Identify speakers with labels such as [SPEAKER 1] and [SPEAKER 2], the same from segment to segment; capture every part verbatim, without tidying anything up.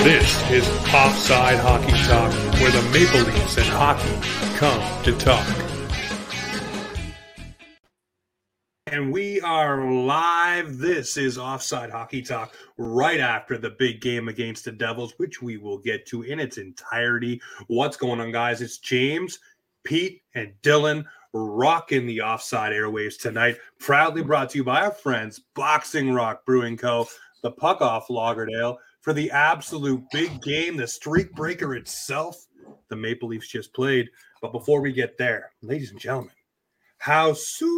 [SPEAKER 1] This is Offside Hockey Talk, where the Maple Leafs and hockey come to talk. And we are live. This is Offside Hockey Talk right after the big game against the Devils, which we will get to in its entirety. What's going on, guys? It's James, Pete, and Dylan rocking the Offside airwaves tonight. Proudly brought to you by our friends, Boxing Rock Brewing Co., the Puck Off Lauderdale, for the absolute big game, the streak breaker itself. The Maple Leafs just played. But before we get there, ladies and gentlemen, how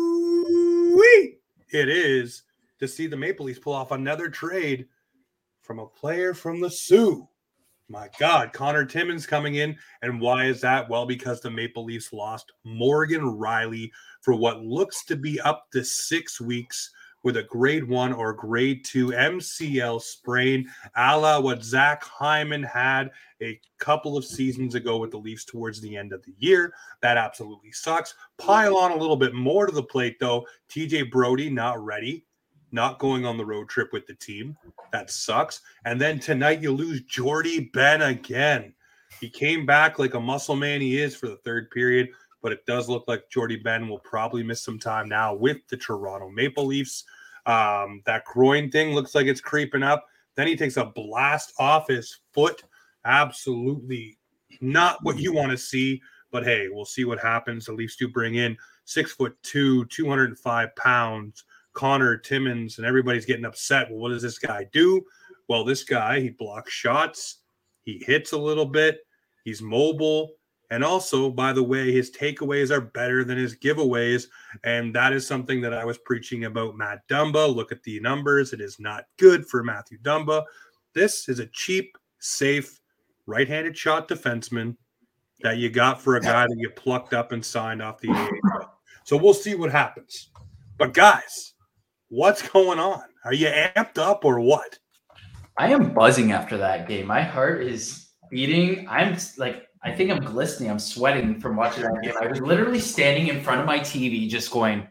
[SPEAKER 1] sweet it is to see the Maple Leafs pull off another trade from a player from the Sioux. My God, Connor Timmins coming in. And why is that? Well, because the Maple Leafs lost Morgan Rielly for what looks to be up to six weeks with a grade one or grade two M C L sprain, a la what Zach Hyman had a couple of seasons ago with the Leafs towards the end of the year. That absolutely sucks. Pile on a little bit more to the plate, though. T J Brodie not ready, not going on the road trip with the team. That sucks. And then tonight you lose Jordie Benn again. He came back like a muscle man he is for the third period, but it does look like Jordie Benn will probably miss some time now with the Toronto Maple Leafs. Um, that groin thing looks like it's creeping up. Then he takes a blast off his foot. Absolutely not what you want to see, but hey, we'll see what happens. The Leafs do bring in six foot two, two hundred five pounds, Connor Timmins, and everybody's getting upset. Well, what does this guy do? Well, this guy, he blocks shots. He hits a little bit. He's mobile. And also, by the way, his takeaways are better than his giveaways. And that is something that I was preaching about Matt Dumba. Look at the numbers. It is not good for Matthew Dumba. This is a cheap, safe, right-handed shot defenseman that you got for a guy that you plucked up and signed off the A H L. So we'll see what happens. But guys, what's going on? Are you amped up or what?
[SPEAKER 2] I am buzzing after that game. My heart is beating. I'm like, I think I'm glistening. I'm sweating from watching that game. I was literally standing in front of my T V just going,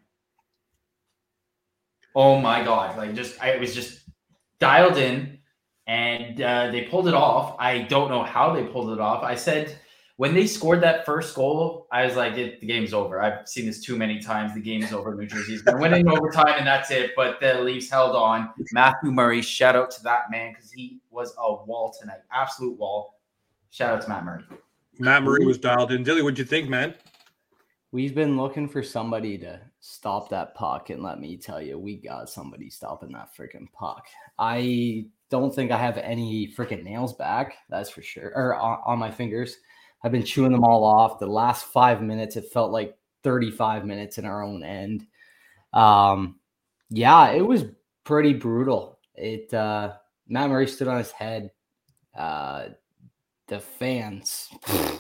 [SPEAKER 2] oh my God. Like just, I was just dialed in and uh, they pulled it off. I don't know how they pulled it off. I said, when they scored that first goal, I was like, it, the game's over. I've seen this too many times. The game's over. New Jersey's been winning overtime, and that's it. But the Leafs held on. Matthew Murray, shout out to that man because he was a wall tonight. Absolute wall. Shout out to Matt Murray.
[SPEAKER 1] Matt Murray was dialed in. Dilly, what'd you think, man?
[SPEAKER 3] We've been looking for somebody to stop that puck, and let me tell you, we got somebody stopping that freaking puck. I don't think I have any freaking nails back, that's for sure, or on, on my fingers. I've been chewing them all off. The last five minutes, it felt like thirty-five minutes in our own end. Um, yeah, it was pretty brutal. It uh, Matt Murray stood on his head. Uh, the fans.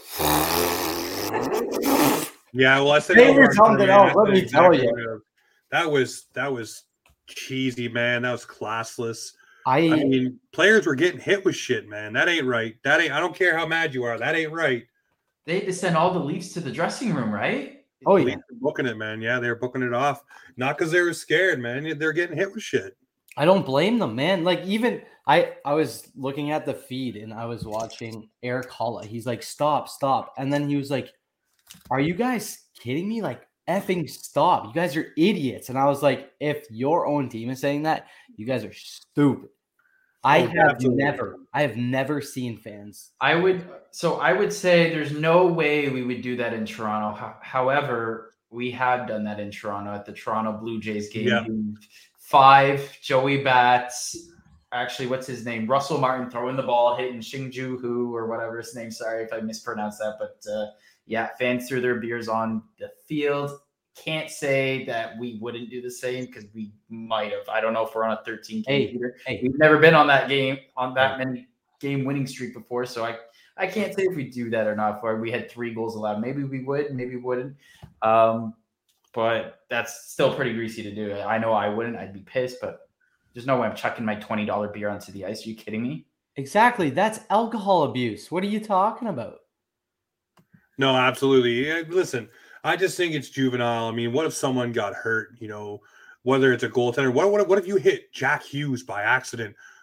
[SPEAKER 1] Yeah, well, I said
[SPEAKER 3] they were something else. Let me tell you,
[SPEAKER 1] that was that was cheesy, man. That was classless.
[SPEAKER 3] I,
[SPEAKER 1] I mean, players were getting hit with shit, man. That ain't right. That ain't. I don't care how mad you are. That ain't right.
[SPEAKER 2] They had to send all the Leafs to the dressing room, right?
[SPEAKER 3] Oh yeah,
[SPEAKER 1] booking it, man. Yeah, they were booking it off. Not because they were scared, man. They're getting hit with shit.
[SPEAKER 3] I don't blame them, man. Like even I, I was looking at the feed and I was watching Eric Holla. He's like, stop, stop, and then he was like, "Are you guys kidding me? Like, effing stop! You guys are idiots!" And I was like, "If your own team is saying that, you guys are stupid." I
[SPEAKER 1] oh,
[SPEAKER 3] have
[SPEAKER 1] absolutely.
[SPEAKER 3] never, I have never seen fans.
[SPEAKER 2] I would, so I would say there's no way we would do that in Toronto. Ho- However, we have done that in Toronto at the Toronto Blue Jays game.
[SPEAKER 1] Yeah.
[SPEAKER 2] Five, Joey Bats, actually, what's his name? Russell Martin throwing the ball, hitting Xingju Hu or whatever his name. Sorry if I mispronounced that, but uh, yeah, fans threw their beers on the field. Can't say that we wouldn't do the same because we might have. I don't know if we're on a thirteen game
[SPEAKER 3] Hey, hey.
[SPEAKER 2] We've never been on that game on that many game winning streak before, so I I can't say if we do that or not. For we had three goals allowed, maybe we would, maybe we wouldn't. Um, but that's still pretty greasy to do. I know I wouldn't. I'd be pissed, but there's no way I'm chucking my twenty dollar beer onto the ice. Are you kidding me?
[SPEAKER 3] Exactly. That's alcohol abuse. What are you talking about?
[SPEAKER 1] No, absolutely. Yeah, listen, I just think it's juvenile. I mean, what if someone got hurt, you know, whether it's a goaltender? What, what, what if you hit Jack Hughes by accident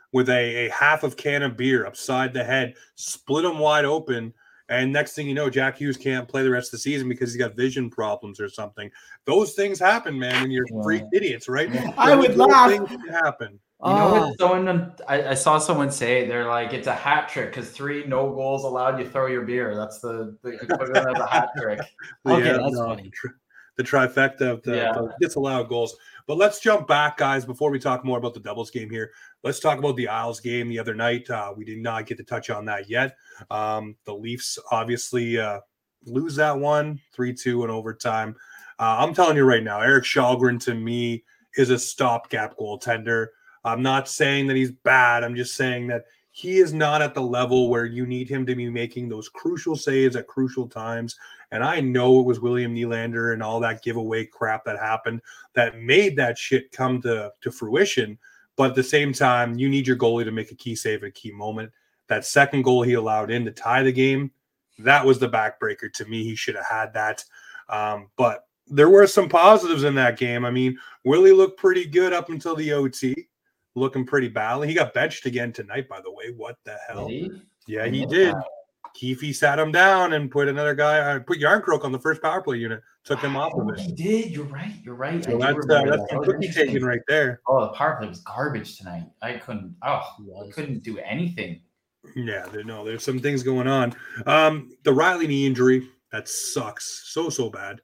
[SPEAKER 1] with a, a half of can of beer upside the head, split him wide open. And next thing you know, Jack Hughes can't play the rest of the season because he's got vision problems or something. Those things happen, man, when you're freak idiots, right?
[SPEAKER 3] I would laugh.
[SPEAKER 1] Things can happen.
[SPEAKER 2] You know what? Someone I, I saw someone say they're like it's a hat trick because three no goals allowed you throw your beer. That's the, the equivalent of a hat trick.
[SPEAKER 3] Okay,
[SPEAKER 1] yeah,
[SPEAKER 3] that's
[SPEAKER 1] no,
[SPEAKER 3] funny.
[SPEAKER 1] The trifecta of the,
[SPEAKER 2] Yeah.
[SPEAKER 1] the disallowed goals. But let's jump back, guys, before we talk more about the Devils game here. Let's talk about the Isles game the other night. Uh, we did not get to touch on that yet. Um, the Leafs obviously uh, lose that one, three two in overtime. Uh, I'm telling you right now, Eric Shalgren to me is a stopgap goaltender. I'm not saying that he's bad. I'm just saying that he is not at the level where you need him to be making those crucial saves at crucial times. And I know it was William Nylander and all that giveaway crap that happened that made that shit come to, to fruition. But at the same time, you need your goalie to make a key save at a key moment. That second goal he allowed in to tie the game, that was the backbreaker to me. He should have had that. Um, but there were some positives in that game. I mean, Willie looked pretty good up until the O T. Looking pretty badly. He got benched again tonight, by the way. What the hell?
[SPEAKER 2] Did he?
[SPEAKER 1] Yeah, he did. Keefe sat him down and put another guy, uh, put Yarncroke on the first power play unit, took him off of
[SPEAKER 2] Oh,
[SPEAKER 1] it.
[SPEAKER 2] he did. You're right. You're right.
[SPEAKER 1] So
[SPEAKER 2] I do
[SPEAKER 1] that's uh,
[SPEAKER 2] remember
[SPEAKER 1] that's
[SPEAKER 2] that.
[SPEAKER 1] some
[SPEAKER 2] That was
[SPEAKER 1] cookie
[SPEAKER 2] interesting.
[SPEAKER 1] taking right there.
[SPEAKER 2] Oh, the power play was garbage tonight. I couldn't. Oh, I couldn't do anything.
[SPEAKER 1] Yeah, there, no, there's some things going on. Um, the Riley knee injury, that sucks so so bad.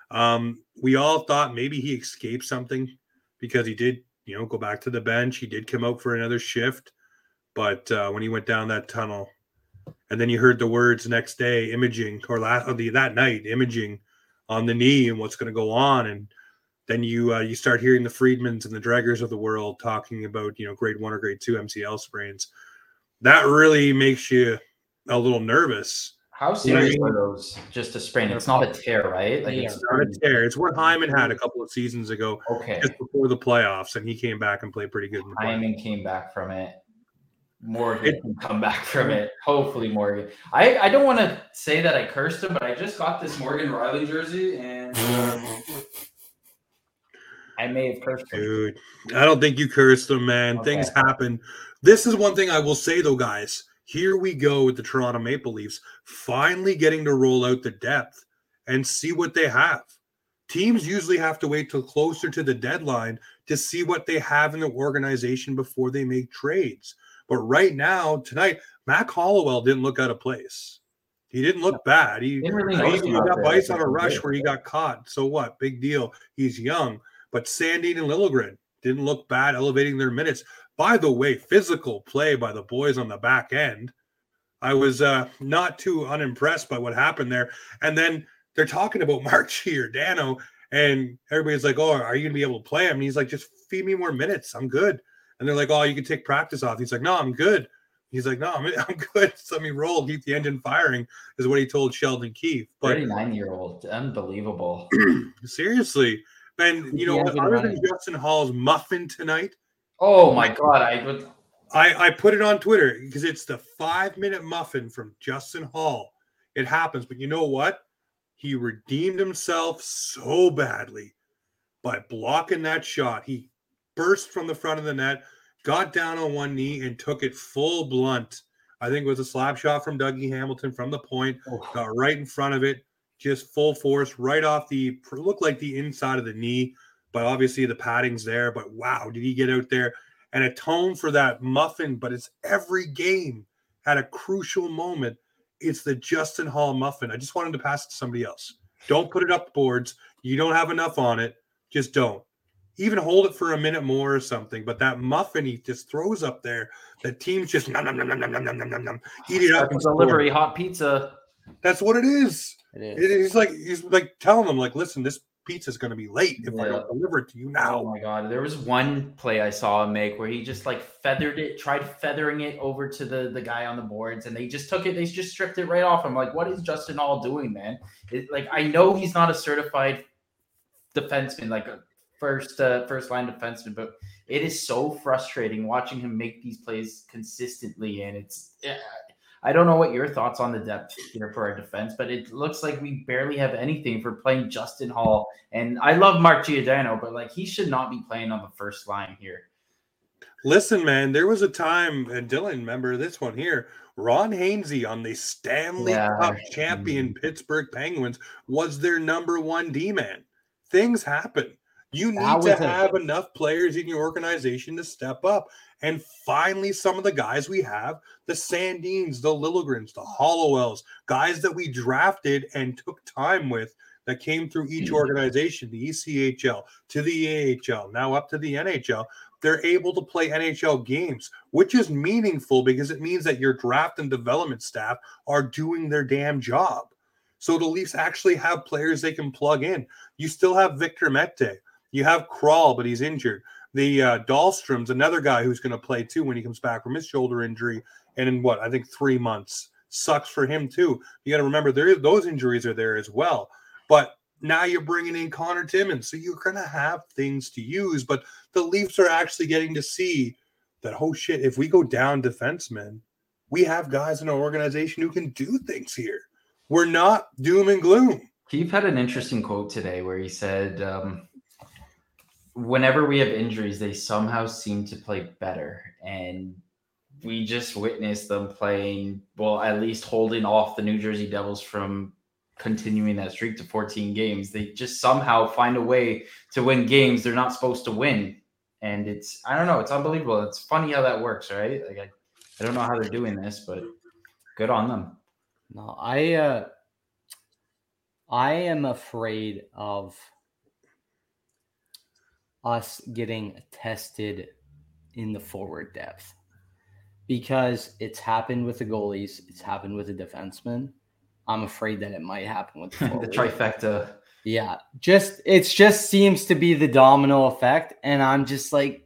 [SPEAKER 1] Um, we all thought maybe he escaped something because he did, you know, go back to the bench. He did come out for another shift, but uh, when he went down that tunnel, and then you heard the words next day, imaging, or last or the, that night, imaging on the knee and what's going to go on, and then you uh, you start hearing the Friedmans and the Dreggers of the world talking about, you know, grade one or grade two M C L sprains. That really makes you a little nervous.
[SPEAKER 2] How serious are those? Just a sprain. It's not a tear, right? Like it's
[SPEAKER 1] It's not a tear. It's what Hyman had a couple of seasons ago,
[SPEAKER 2] okay.
[SPEAKER 1] just before the playoffs, and he came back and played pretty good in the playoffs.
[SPEAKER 2] Hyman came back from it. Morgan can come back from it. Hopefully, Morgan. I, I don't want to say that I cursed him, but I just got this Morgan Riley jersey, and uh, I may have cursed him.
[SPEAKER 1] Dude, I don't think you cursed him, man.
[SPEAKER 2] Okay.
[SPEAKER 1] Things happen. This is one thing I will say, though, guys. Here we go with the Toronto Maple Leafs finally getting to roll out the depth and see what they have. Teams usually have to wait till closer to the deadline to see what they have in the organization before they make trades. But right now, tonight, Mac Hollowell didn't look out of place. He didn't look bad. He,
[SPEAKER 2] Didn't really
[SPEAKER 1] he,
[SPEAKER 2] notice
[SPEAKER 1] he
[SPEAKER 2] him out
[SPEAKER 1] got
[SPEAKER 2] there.
[SPEAKER 1] bites on a
[SPEAKER 2] That's
[SPEAKER 1] rush
[SPEAKER 2] good.
[SPEAKER 1] where he got caught. So what? Big deal. He's young. But Sandin and Liljegren didn't look bad, elevating their minutes. By the way, physical play by the boys on the back end. I was uh, not too unimpressed by what happened there. And then they're talking about Mark Giordano, and everybody's like, oh, are you going to be able to play him? And he's like, just feed me more minutes. I'm good. And they're like, oh, you can take practice off. He's like, no, I'm good. He's like, no, I'm, I'm good. Just let me roll, keep the engine firing, is what he told Sheldon Keefe. But
[SPEAKER 2] thirty-nine-year-old. Unbelievable.
[SPEAKER 1] seriously, and you know
[SPEAKER 3] Yeah,
[SPEAKER 1] what?
[SPEAKER 3] good
[SPEAKER 1] Other
[SPEAKER 3] running.
[SPEAKER 1] than Justin Hall's muffin tonight,
[SPEAKER 2] Oh, my God. I would.
[SPEAKER 1] I, I put it on Twitter because it's the five-minute muffin from Justin Hall. It happens, but you know what? He redeemed himself so badly by blocking that shot. He burst from the front of the net, got down on one knee, and took it full blunt. I think it was a slap shot from Dougie Hamilton from the point, got right in front of it, just full force, right off the, looked like the inside of the knee, but obviously the padding's there. But wow, did he get out there and atone for that muffin? But it's every game at a crucial moment. It's the Justin Hall muffin. I just wanted to pass it to somebody else. Don't put it up boards. You don't have enough on it. Just don't. Even hold it for a minute more or something. But that muffin he just throws up there, the team's just nom, nom, nom, nom, nom, nom, nom, nom, nom, eat it up. and score.
[SPEAKER 2] Delivery hot pizza.
[SPEAKER 1] That's what it is.
[SPEAKER 3] It is.
[SPEAKER 1] It- He's like he's like telling them, like, listen, this pizza's going to be late if I
[SPEAKER 2] Yeah.
[SPEAKER 1] don't deliver it to you
[SPEAKER 2] Oh
[SPEAKER 1] now.
[SPEAKER 2] my God. There was one play I saw him make where he just like feathered it, tried feathering it over to the, the guy on the boards, and they just took it, they just stripped it right off. I'm like, what is Justin Hall doing, man? It, like, I know he's not a certified defenseman, like a first uh, first line defenseman, but it is so frustrating watching him make these plays consistently. And it's, yeah, I don't know what your thoughts on the depth here for our defense, but it looks like we barely have anything for playing Justin Hall. And I love Mark Giordano, but like he should not be playing on the first line here.
[SPEAKER 1] Listen, man, there was a time, and Dylan, remember this one here. Ron Hainsey on the Stanley
[SPEAKER 2] Yeah.
[SPEAKER 1] Cup champion Pittsburgh Penguins was their number one D-man. Things happen. You
[SPEAKER 3] That
[SPEAKER 1] need
[SPEAKER 3] was
[SPEAKER 1] to
[SPEAKER 3] a-
[SPEAKER 1] have enough players in your organization to step up. And finally, some of the guys we have, the Sandins, the Lilligrens, the Hollowells, guys that we drafted and took time with that came through each organization, the E C H L to the A H L, now up to the N H L. They're able to play N H L games, which is meaningful because it means that your draft and development staff are doing their damn job. So the Leafs actually have players they can plug in. You still have Victor Mete. You have Kral, but he's injured. The uh, Dahlstrom's another guy who's going to play too when he comes back from his shoulder injury. And in what, I think three months. Sucks for him too. You got to remember there those injuries are there as well. But now you're bringing in Connor Timmins, so you're going to have things to use. But the Leafs are actually getting to see that, oh shit, if we go down defensemen, we have guys in our organization who can do things here. We're not doom and gloom.
[SPEAKER 2] Keith had an interesting quote today where he said, um, whenever we have injuries, they somehow seem to play better. And we just witnessed them playing, well, at least holding off the New Jersey Devils from continuing that streak to fourteen games. They just somehow find a way to win games they're not supposed to win. And it's, I don't know, it's unbelievable. It's funny how that works, right? Like, I, I don't know how they're doing this, but good on them.
[SPEAKER 3] No, I, uh, I am afraid of us getting tested in the forward depth because it's happened with the goalies. It's happened with the defensemen. I'm afraid that it might happen with the,
[SPEAKER 2] the trifecta.
[SPEAKER 3] Yeah, just it's just seems to be the domino effect, and I'm just like.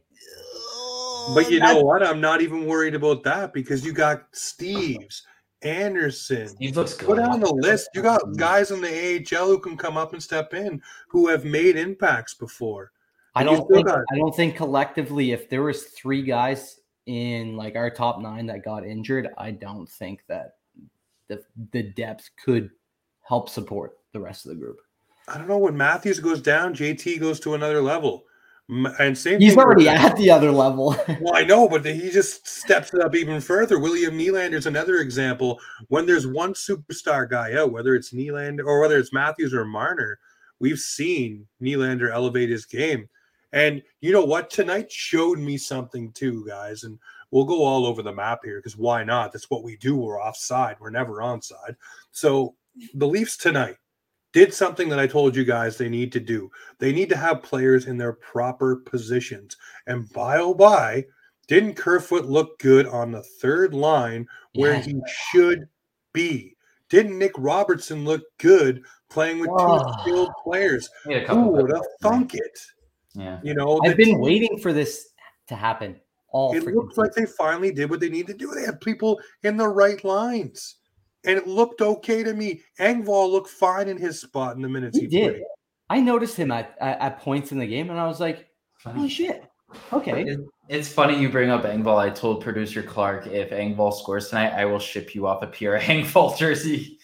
[SPEAKER 1] But you know what? I'm not even worried about that because you got Steves, Anderson.
[SPEAKER 2] He looks good.
[SPEAKER 1] Go down the list. You got guys in the A H L who can come up and step in who have made impacts before.
[SPEAKER 3] I
[SPEAKER 1] And you
[SPEAKER 3] don't
[SPEAKER 1] still
[SPEAKER 3] think
[SPEAKER 1] got-
[SPEAKER 3] I don't think collectively, if there was three guys in like our top nine that got injured, I don't think that the the depth could help support the rest of the group.
[SPEAKER 1] I don't know. When Matthews goes down, J T goes to another level. M- And same
[SPEAKER 3] He's
[SPEAKER 1] thing
[SPEAKER 3] already
[SPEAKER 1] with-
[SPEAKER 3] at the other level.
[SPEAKER 1] Well, I know, but he just steps it up even further. William Nylander's another example. When there's one superstar guy out, whether it's Nylander or whether it's Matthews or Marner, we've seen Nylander elevate his game. And you know what? Tonight showed me something too, guys. And we'll go all over the map here because why not? That's what we do. We're offside. We're never onside. So the Leafs tonight did something that I told you guys they need to do. They need to have players in their proper positions. And by oh by, didn't Kerfoot look good on the third line where
[SPEAKER 3] Yeah.
[SPEAKER 1] he should be? Didn't Nick Robertson look good playing with two
[SPEAKER 3] Oh.
[SPEAKER 1] skilled players?
[SPEAKER 2] He had a
[SPEAKER 1] Who
[SPEAKER 2] couple
[SPEAKER 1] would
[SPEAKER 2] good
[SPEAKER 1] have
[SPEAKER 2] ones.
[SPEAKER 1] thunk it?
[SPEAKER 2] Yeah.
[SPEAKER 1] You know,
[SPEAKER 3] I've
[SPEAKER 1] the
[SPEAKER 3] been
[SPEAKER 1] team-
[SPEAKER 3] waiting for this to happen all
[SPEAKER 1] It
[SPEAKER 3] freaking
[SPEAKER 1] looks like
[SPEAKER 3] season.
[SPEAKER 1] they finally did what they need to do. They had people in the right lines. And it looked okay to me. Engvall looked fine in his spot in the minutes
[SPEAKER 3] He
[SPEAKER 1] he,
[SPEAKER 3] did.
[SPEAKER 1] played.
[SPEAKER 3] I noticed him at, at at points in the game, and I was like, "Holy shit!" Okay,
[SPEAKER 2] It- It's funny you bring up Engvall. I told producer Clark, if Engvall scores tonight, I will ship you off a Pierre Engvall jersey.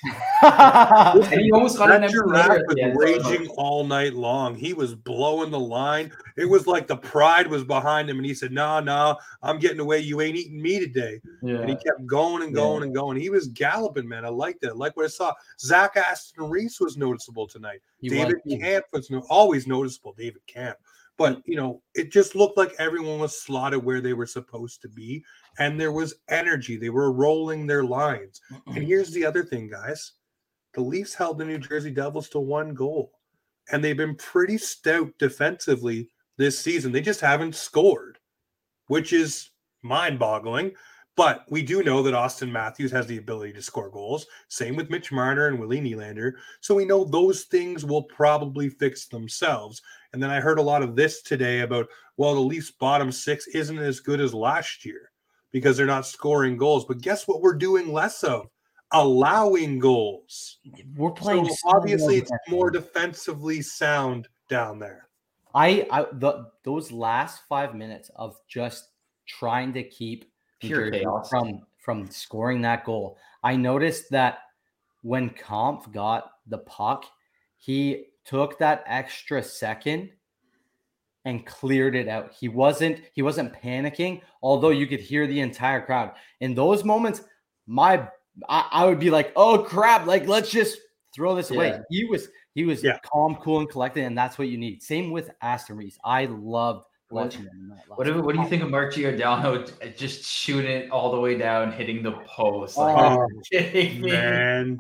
[SPEAKER 2] And he almost got an
[SPEAKER 1] That
[SPEAKER 2] empty
[SPEAKER 1] giraffe
[SPEAKER 2] netter at
[SPEAKER 1] was
[SPEAKER 2] the end, so I was
[SPEAKER 1] raging all night long. He was blowing the line. It was like the pride was behind him, and he said, "No, no, I'm getting away. You ain't eating me today."
[SPEAKER 2] like,
[SPEAKER 1] And he
[SPEAKER 2] yeah.
[SPEAKER 1] kept going and going
[SPEAKER 2] Yeah.
[SPEAKER 1] and going. He was galloping, man. I liked it. I like what I saw. Zach Aston Reese was noticeable tonight.
[SPEAKER 3] He
[SPEAKER 1] David
[SPEAKER 3] was.
[SPEAKER 1] Camp was no, always noticeable. David Camp, but you know, it just looked like everyone was slotted where they were supposed to be, and there was energy. They were rolling their lines. And here's the other thing, guys: the Leafs held the New Jersey Devils to one goal, and they've been pretty stout defensively this season. They just haven't scored, which is mind-boggling. But we do know that Austin Matthews has the ability to score goals. Same with Mitch Marner and Willie Nylander. So we know those things will probably fix themselves. And then I heard a lot of this today about, well, the Leafs bottom six isn't as good as last year because they're not scoring goals. But guess what we're doing less of? Allowing goals.
[SPEAKER 3] We're playing.
[SPEAKER 1] So
[SPEAKER 3] so well
[SPEAKER 1] obviously it's
[SPEAKER 3] defensively.
[SPEAKER 1] more defensively sound down there.
[SPEAKER 3] I, I the those last five minutes of just trying to keep New
[SPEAKER 2] Pure
[SPEAKER 3] Jersey
[SPEAKER 2] chaos.
[SPEAKER 3] from from scoring that goal. I noticed that when Kampf got the puck, he took that extra second and cleared it out. He wasn't he wasn't panicking, although you could hear the entire crowd. In those moments, my I, I would be like, oh crap, like let's just throw this away.
[SPEAKER 2] Yeah.
[SPEAKER 3] He was he was
[SPEAKER 1] Yeah.
[SPEAKER 3] calm, cool, and collected, and that's what you need. Same with Aston Reese. I loved
[SPEAKER 2] What-
[SPEAKER 3] watching him in that last
[SPEAKER 2] What do,
[SPEAKER 3] game.
[SPEAKER 2] what do you think of Mark Giordano just shooting it all the way down, hitting the post? Like,
[SPEAKER 3] Oh,
[SPEAKER 2] are you kidding me?
[SPEAKER 1] Man,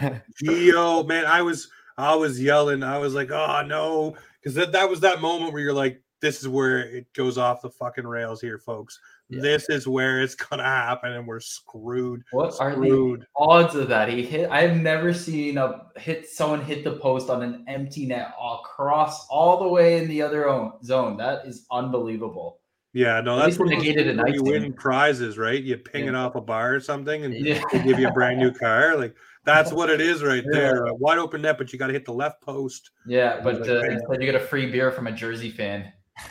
[SPEAKER 1] Gio, man, I was I was yelling. I was like, oh no, because that, that was that moment where you're like, this is where it goes off the fucking rails here, folks.
[SPEAKER 3] Yeah.
[SPEAKER 1] This is where it's gonna happen, and we're screwed.
[SPEAKER 2] What are the
[SPEAKER 1] Screwed.
[SPEAKER 2] odds of that? He hit. I've never seen a hit someone hit the post on an empty net across all the way in the other own zone. That is unbelievable.
[SPEAKER 1] Yeah, no,
[SPEAKER 2] At
[SPEAKER 1] that's
[SPEAKER 2] least it
[SPEAKER 1] one of those
[SPEAKER 2] negated
[SPEAKER 1] things
[SPEAKER 2] an
[SPEAKER 1] where you
[SPEAKER 2] icing.
[SPEAKER 1] win prizes, right? You ping
[SPEAKER 2] Yeah.
[SPEAKER 1] it off a bar or something, and
[SPEAKER 2] Yeah.
[SPEAKER 1] they give you a brand new car. Like that's what it is right
[SPEAKER 2] Yeah.
[SPEAKER 1] there. A wide open net, but you got to hit the left post.
[SPEAKER 2] Yeah, but
[SPEAKER 1] Like,
[SPEAKER 2] uh,
[SPEAKER 1] hey.
[SPEAKER 2] instead you get a free beer from a Jersey fan.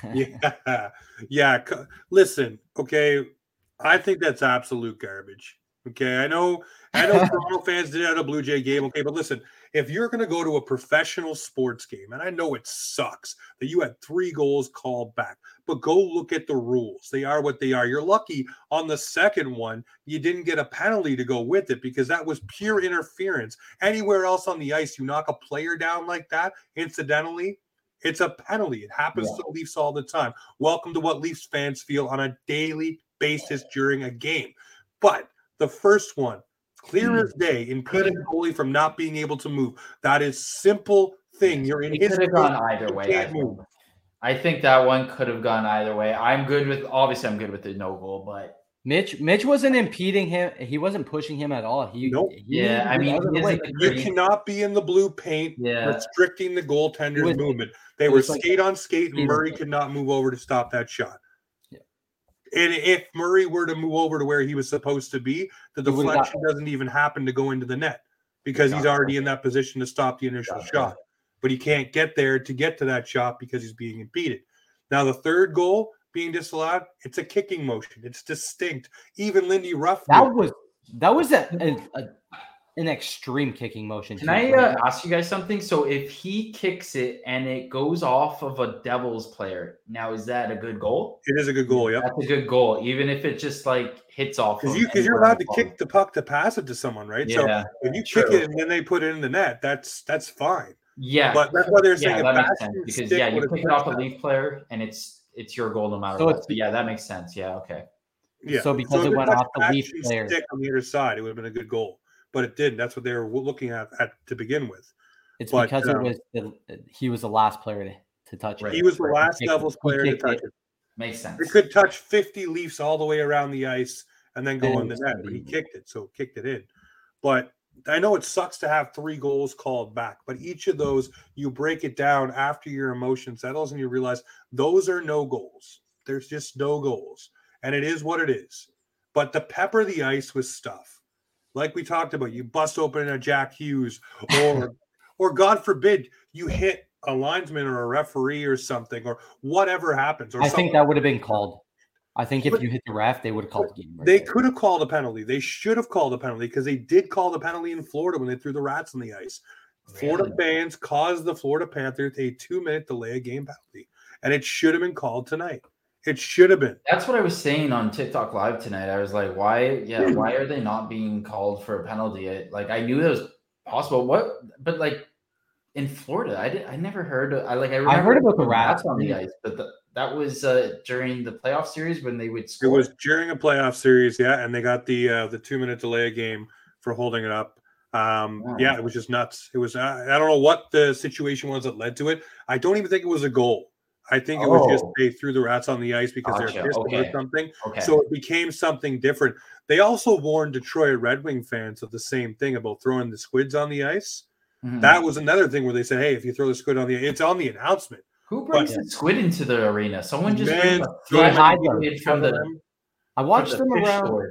[SPEAKER 1] Yeah, yeah. c- Listen, okay, I think that's absolute garbage. Okay, I know, I know, Toronto fans did it at a Blue Jay game. Okay, but listen, if you're going to go to a professional sports game, and I know it sucks that you had three goals called back, but go look at the rules. They are what they are. You're lucky on the second one you didn't get a penalty to go with it because that was pure interference. Anywhere else on the ice, you knock a player down like that, incidentally. It's a penalty. It happens
[SPEAKER 2] Yeah.
[SPEAKER 1] to Leafs all the time. Welcome to what Leafs fans feel on a daily basis during a game. But the first one, clear as day, impeding the goalie from not being able to move. That is simple thing. You're in
[SPEAKER 2] It
[SPEAKER 1] his
[SPEAKER 2] could have gone either
[SPEAKER 1] you
[SPEAKER 2] way. I
[SPEAKER 1] can't
[SPEAKER 2] think.
[SPEAKER 1] move.
[SPEAKER 2] I think that one could have gone either way. I'm good with obviously I'm good with the no goal, but
[SPEAKER 3] Mitch Mitch wasn't impeding him. He wasn't pushing him at all. He,
[SPEAKER 1] Nope.
[SPEAKER 3] he
[SPEAKER 2] Yeah, I
[SPEAKER 3] moved
[SPEAKER 2] mean,
[SPEAKER 3] out of the
[SPEAKER 2] he
[SPEAKER 3] way.
[SPEAKER 2] isn't
[SPEAKER 1] You
[SPEAKER 2] Agreed.
[SPEAKER 1] cannot be in the blue paint
[SPEAKER 2] Yeah.
[SPEAKER 1] restricting the goaltender's
[SPEAKER 3] was-
[SPEAKER 1] movement. They
[SPEAKER 3] it
[SPEAKER 1] were
[SPEAKER 3] was like-
[SPEAKER 1] skate on skate, and
[SPEAKER 3] skating
[SPEAKER 1] Murray
[SPEAKER 3] play.
[SPEAKER 1] could not move over to stop that shot.
[SPEAKER 3] Yeah.
[SPEAKER 1] And if Murray were to move over to where he was supposed to be, the
[SPEAKER 3] He would've got
[SPEAKER 1] deflection doesn't even happen to go into the net because he's
[SPEAKER 2] Gotcha.
[SPEAKER 1] already in that position to stop the initial
[SPEAKER 2] Gotcha.
[SPEAKER 1] shot. But he can't get there to get to that shot because he's being impeded. Now, the third goal being disallowed, it's a kicking motion. It's distinct. Even Lindy Ruff.
[SPEAKER 3] That
[SPEAKER 1] did.
[SPEAKER 3] was that was a, a, a an extreme kicking motion.
[SPEAKER 2] Can
[SPEAKER 3] too.
[SPEAKER 2] I uh, ask you guys something? So if he kicks it and it goes off of a Devils player, now is that a good goal?
[SPEAKER 1] It is a good goal, yeah.
[SPEAKER 2] That's a good goal, even if it just like hits off.
[SPEAKER 1] Because
[SPEAKER 2] of
[SPEAKER 1] you, 'cause you're
[SPEAKER 2] anywhere
[SPEAKER 1] allowed to
[SPEAKER 2] on the
[SPEAKER 1] kick the puck to pass it to someone, right? So
[SPEAKER 2] Yeah,
[SPEAKER 1] if you
[SPEAKER 2] true.
[SPEAKER 1] kick it and then they put it in the net, that's that's fine.
[SPEAKER 2] yeah,
[SPEAKER 1] But that's why they're saying
[SPEAKER 2] yeah,
[SPEAKER 1] a
[SPEAKER 2] that makes
[SPEAKER 1] basket
[SPEAKER 2] sense because
[SPEAKER 1] stick
[SPEAKER 2] yeah, you
[SPEAKER 1] would
[SPEAKER 2] pick
[SPEAKER 1] have
[SPEAKER 2] it off a
[SPEAKER 1] touched
[SPEAKER 2] Leaf player and it's it's your goal no matter
[SPEAKER 3] So
[SPEAKER 2] what.
[SPEAKER 3] it's-
[SPEAKER 2] So yeah, that makes sense. Yeah, okay.
[SPEAKER 1] Yeah.
[SPEAKER 3] So because
[SPEAKER 1] if
[SPEAKER 3] it went
[SPEAKER 1] touched
[SPEAKER 3] off the Leaf
[SPEAKER 1] actually
[SPEAKER 3] player.
[SPEAKER 1] stick on the other side, it would have been a good goal. But it didn't. That's what they were looking at, at to begin with.
[SPEAKER 3] It's
[SPEAKER 1] but,
[SPEAKER 3] because
[SPEAKER 1] um,
[SPEAKER 3] it was the, he was the last player to, to touch
[SPEAKER 2] Right.
[SPEAKER 3] it.
[SPEAKER 1] He was the
[SPEAKER 3] He
[SPEAKER 1] last
[SPEAKER 3] kicked
[SPEAKER 1] Devils
[SPEAKER 3] it. He
[SPEAKER 1] player to
[SPEAKER 3] kicked
[SPEAKER 1] touch
[SPEAKER 3] it.
[SPEAKER 1] it.
[SPEAKER 2] Makes sense.
[SPEAKER 1] It could touch fifty Leafs all the way around the ice and then go
[SPEAKER 3] And
[SPEAKER 1] in the
[SPEAKER 3] it's
[SPEAKER 1] net,
[SPEAKER 3] gonna
[SPEAKER 1] but he
[SPEAKER 3] be-
[SPEAKER 1] kicked it, so kicked it in. But I know it sucks to have three goals called back, but each of those, you break it down after your emotion settles and you realize those are no goals. There's just no goals. And it is what it is. But to pepper the ice with stuff, like we talked about, you bust open a Jack Hughes, or, or God forbid, you hit a linesman or a referee or something, or whatever happens. Or
[SPEAKER 3] I think
[SPEAKER 1] something.
[SPEAKER 3] that would have been called. I think if
[SPEAKER 1] But-
[SPEAKER 3] you hit the ref, they would have called the game. right
[SPEAKER 1] They
[SPEAKER 3] there.
[SPEAKER 1] could have called a penalty. They should have called a penalty because they did call the penalty in Florida when they threw the rats on the ice. Florida fans caused the Florida Panthers a two-minute delay of game penalty, and it should have been called tonight. It should have been.
[SPEAKER 2] That's what I was saying on TikTok Live tonight. I was like, why, yeah, why are they not being called for a penalty? I, like, I knew that was possible. What, but like in Florida, I did, I never heard, I like, I remember
[SPEAKER 3] heard about the
[SPEAKER 2] rats
[SPEAKER 3] rats.
[SPEAKER 2] on the ice, but the, that was uh, during the playoff series when they would
[SPEAKER 1] It
[SPEAKER 2] score.
[SPEAKER 1] was during a playoff series, yeah, and they got the uh, the two-minute delay of game for holding it up. Um,
[SPEAKER 2] Wow.
[SPEAKER 1] Yeah, it was just nuts. It was uh, I don't know what the situation was that led to it. I don't even think it was a goal. I think it was just
[SPEAKER 2] Oh.
[SPEAKER 1] they threw the rats on the ice because
[SPEAKER 2] Gotcha.
[SPEAKER 1] they're pissed
[SPEAKER 2] Okay.
[SPEAKER 1] about something.
[SPEAKER 2] okay.
[SPEAKER 1] So it became something different. They also warned Detroit Red Wing fans of the same thing about throwing the squids on the ice.
[SPEAKER 2] Mhm.
[SPEAKER 1] That was another thing where they said, "Hey, if you throw the squid on the, it's on the announcement."
[SPEAKER 2] Who brings
[SPEAKER 1] but-
[SPEAKER 2] the squid into the arena? Someone just
[SPEAKER 1] Man,
[SPEAKER 2] brings a
[SPEAKER 3] they
[SPEAKER 2] fresh
[SPEAKER 3] hide them.
[SPEAKER 2] squid from the,
[SPEAKER 3] I
[SPEAKER 2] from
[SPEAKER 3] watched
[SPEAKER 2] the
[SPEAKER 3] them
[SPEAKER 2] fish
[SPEAKER 3] around.
[SPEAKER 2] store.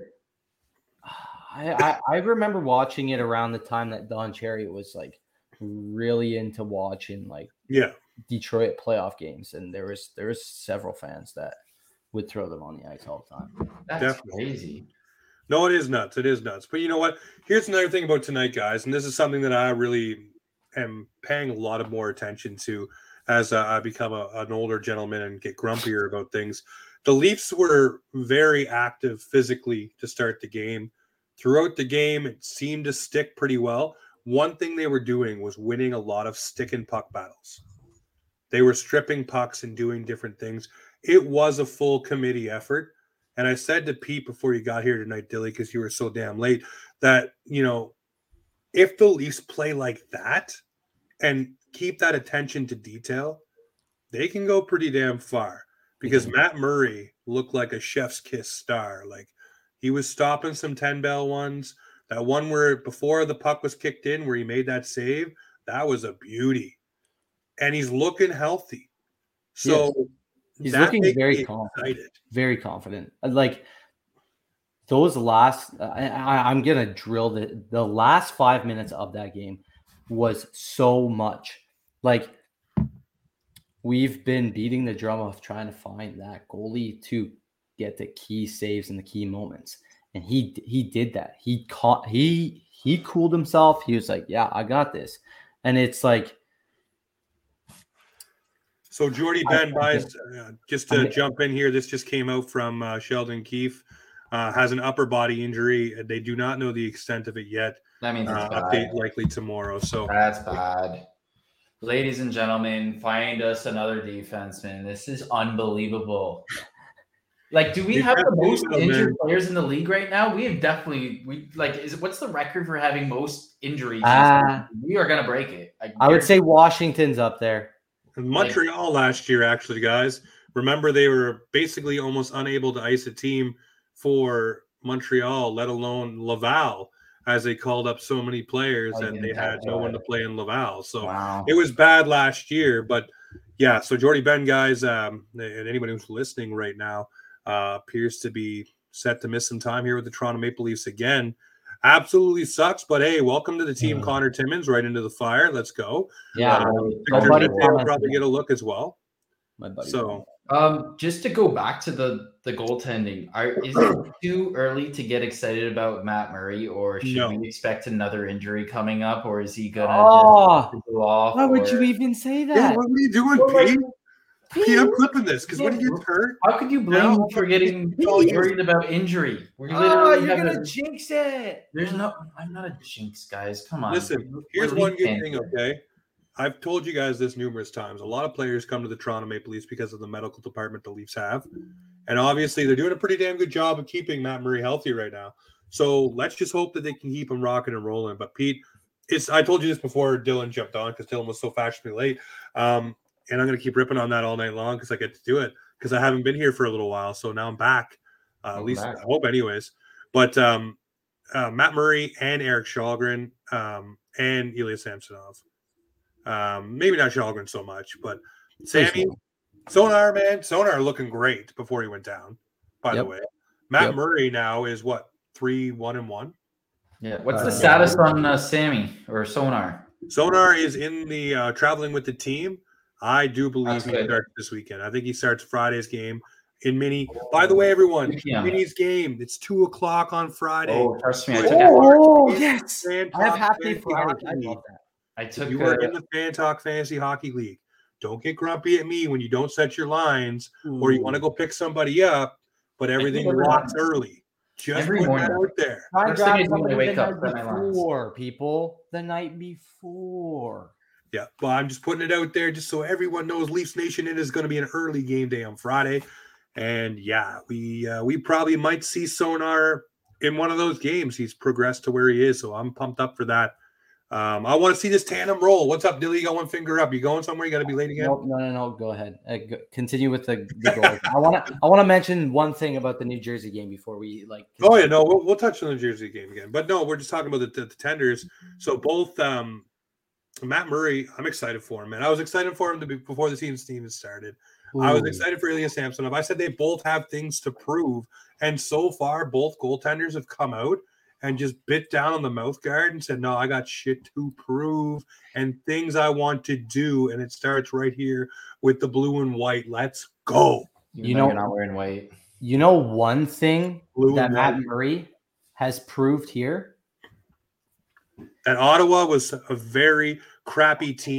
[SPEAKER 3] I, I I remember watching it around the time that Don Cherry was like really into watching like
[SPEAKER 1] Yeah,
[SPEAKER 3] Detroit playoff games, and there was there was several fans that would throw them on the ice all the time.
[SPEAKER 2] That's
[SPEAKER 1] Definitely.
[SPEAKER 2] crazy.
[SPEAKER 1] no, it is nuts. It is nuts. But you know what? Here's another thing about tonight, guys, and this is something that I really am paying a lot of more attention to as uh, I become a, an older gentleman and get grumpier about things. The Leafs were very active physically to start the game. Throughout the game, it seemed to stick pretty well. One thing they were doing was winning a lot of stick and puck battles. They were stripping pucks and doing different things. It was a full committee effort. And I said to Pete before you got here tonight, Dilly, because you were so damn late, that, you know, if the Leafs play like that and keep that attention to detail, they can go pretty damn far. Because mm-hmm. Matt Murray looked like a chef's kiss star. Like, he was stopping some ten bell ones. That one where before the puck was kicked in, where he made that save, that was a beauty. And he's looking healthy. So
[SPEAKER 3] yes. he's looking very confident. Excited. Very confident. Like those last, uh, I, I'm gonna drill the the last five minutes of that game was so much. Like we've been beating the drum of trying to find that goalie to get the key saves in the key moments. And he he did that. He caught he he cooled himself. He was like, "Yeah, I got this." And it's like,
[SPEAKER 1] so Jordy Ben buys uh, just to I, jump in here. This just came out from uh, Sheldon Keefe. Uh, has an upper body injury. They do not know the extent of it yet.
[SPEAKER 2] That means it's
[SPEAKER 1] uh,
[SPEAKER 2] bad.
[SPEAKER 1] Update likely tomorrow. So
[SPEAKER 2] that's bad. Ladies and gentlemen, find us another defenseman. This is unbelievable. Like, do we have the most injured players in the league right now? We have definitely we like is what's the record for having most injuries? Uh, we are gonna break it.
[SPEAKER 3] I, I would say Washington's up there.
[SPEAKER 1] Montreal like, last year, actually, guys. Remember, they were basically almost unable to ice a team for Montreal, let alone Laval, as they called up so many players that they had no one to play in Laval. So wow. It was bad last year. But yeah, so Jordy Ben, guys, um, and anybody who's listening right now, Uh, appears to be set to miss some time here with the Toronto Maple Leafs again. Absolutely sucks, but hey, welcome to the team, mm. Connor Timmins, right into the fire. Let's go.
[SPEAKER 3] Yeah,
[SPEAKER 1] uh, Victor buddy will probably get a look as well.
[SPEAKER 3] My buddy.
[SPEAKER 1] So,
[SPEAKER 2] um, just to go back to the the goaltending, are is it too early to get excited about Matt Murray, or should
[SPEAKER 1] no.
[SPEAKER 2] we expect another injury coming up, or is he gonna
[SPEAKER 3] oh,
[SPEAKER 2] just go off?
[SPEAKER 3] Why
[SPEAKER 2] or...
[SPEAKER 3] would you even say that?
[SPEAKER 1] Yeah, what are you doing, well, Pete? Like, Pete, I'm clipping this because yeah. when he gets hurt,
[SPEAKER 2] how could you blame him for getting worried about injury? We're
[SPEAKER 3] oh, you're gonna a, jinx it.
[SPEAKER 2] There's no, I'm not a jinx, guys. Come on.
[SPEAKER 1] Listen, we're, here's we're one good thing. Okay, I've told you guys this numerous times. A lot of players come to the Toronto Maple Leafs because of the medical department the Leafs have, and obviously they're doing a pretty damn good job of keeping Matt Murray healthy right now. So let's just hope that they can keep him rocking and rolling. But Pete, it's I told you this before Dylan jumped on because Dylan was so fashionably late. Um, And I'm going to keep ripping on that all night long because I get to do it because I haven't been here for a little while. So now I'm back, uh, at least back. I hope anyways. But um, uh, Matt Murray and Eric Källgren um, and Ilya Samsonov. Um, maybe not Källgren so much, but Sammy, Sonar, man, Sonar looking great before he went down, by yep. the way. Matt yep. Murray now is what, three, one, and one?
[SPEAKER 2] Yeah. What's uh, the status on uh, Sammy or Sonar?
[SPEAKER 1] Sonar is in the uh, traveling with the team. I do believe That's he good. starts this weekend. I think he starts Friday's game in Mini. By the way, everyone, yeah. Mini's game. It's two o'clock on Friday.
[SPEAKER 2] Oh, trust me. I took
[SPEAKER 3] oh, it. yes. I have half day Friday. I love that.
[SPEAKER 2] I took.
[SPEAKER 1] You are in the Fan Talk Fantasy Hockey League. Don't get grumpy at me when you don't set your lines Ooh. or you want to go pick somebody up, but everything rocks early. Just Every put morning. that out there.
[SPEAKER 3] I grab somebody the wake up before, people. The night before.
[SPEAKER 1] Yeah, well, I'm just putting it out there just so everyone knows Leafs Nation. It is going to be an early game day on Friday. And, yeah, we uh, we probably might see Sonar in one of those games. He's progressed to where he is, so I'm pumped up for that. Um, I want to see this tandem roll. What's up, Dilly? You got one finger up. You going somewhere? You got to be late again?
[SPEAKER 3] No, no, no, no. Go ahead. Uh, go, continue with the, the goal. I want to I want to mention one thing about the New Jersey game before we, like.
[SPEAKER 1] Continue. Oh, yeah, no, we'll, we'll touch on the New Jersey game again. But, no, we're just talking about the, the, the tenders. So, both um, – Matt Murray, I'm excited for him, man. I was excited for him to be before the season even started. Ooh. I was excited for Ilya Samsonov. I said they both have things to prove, and so far, both goaltenders have come out and just bit down on the mouth guard and said, "No, I got shit to prove and things I want to do." And it starts right here with the blue and white. Let's go.
[SPEAKER 2] You, you know, you're not wearing white.
[SPEAKER 3] You know, one thing blue that Matt white. Murray has proved here.
[SPEAKER 1] And Ottawa was a very crappy team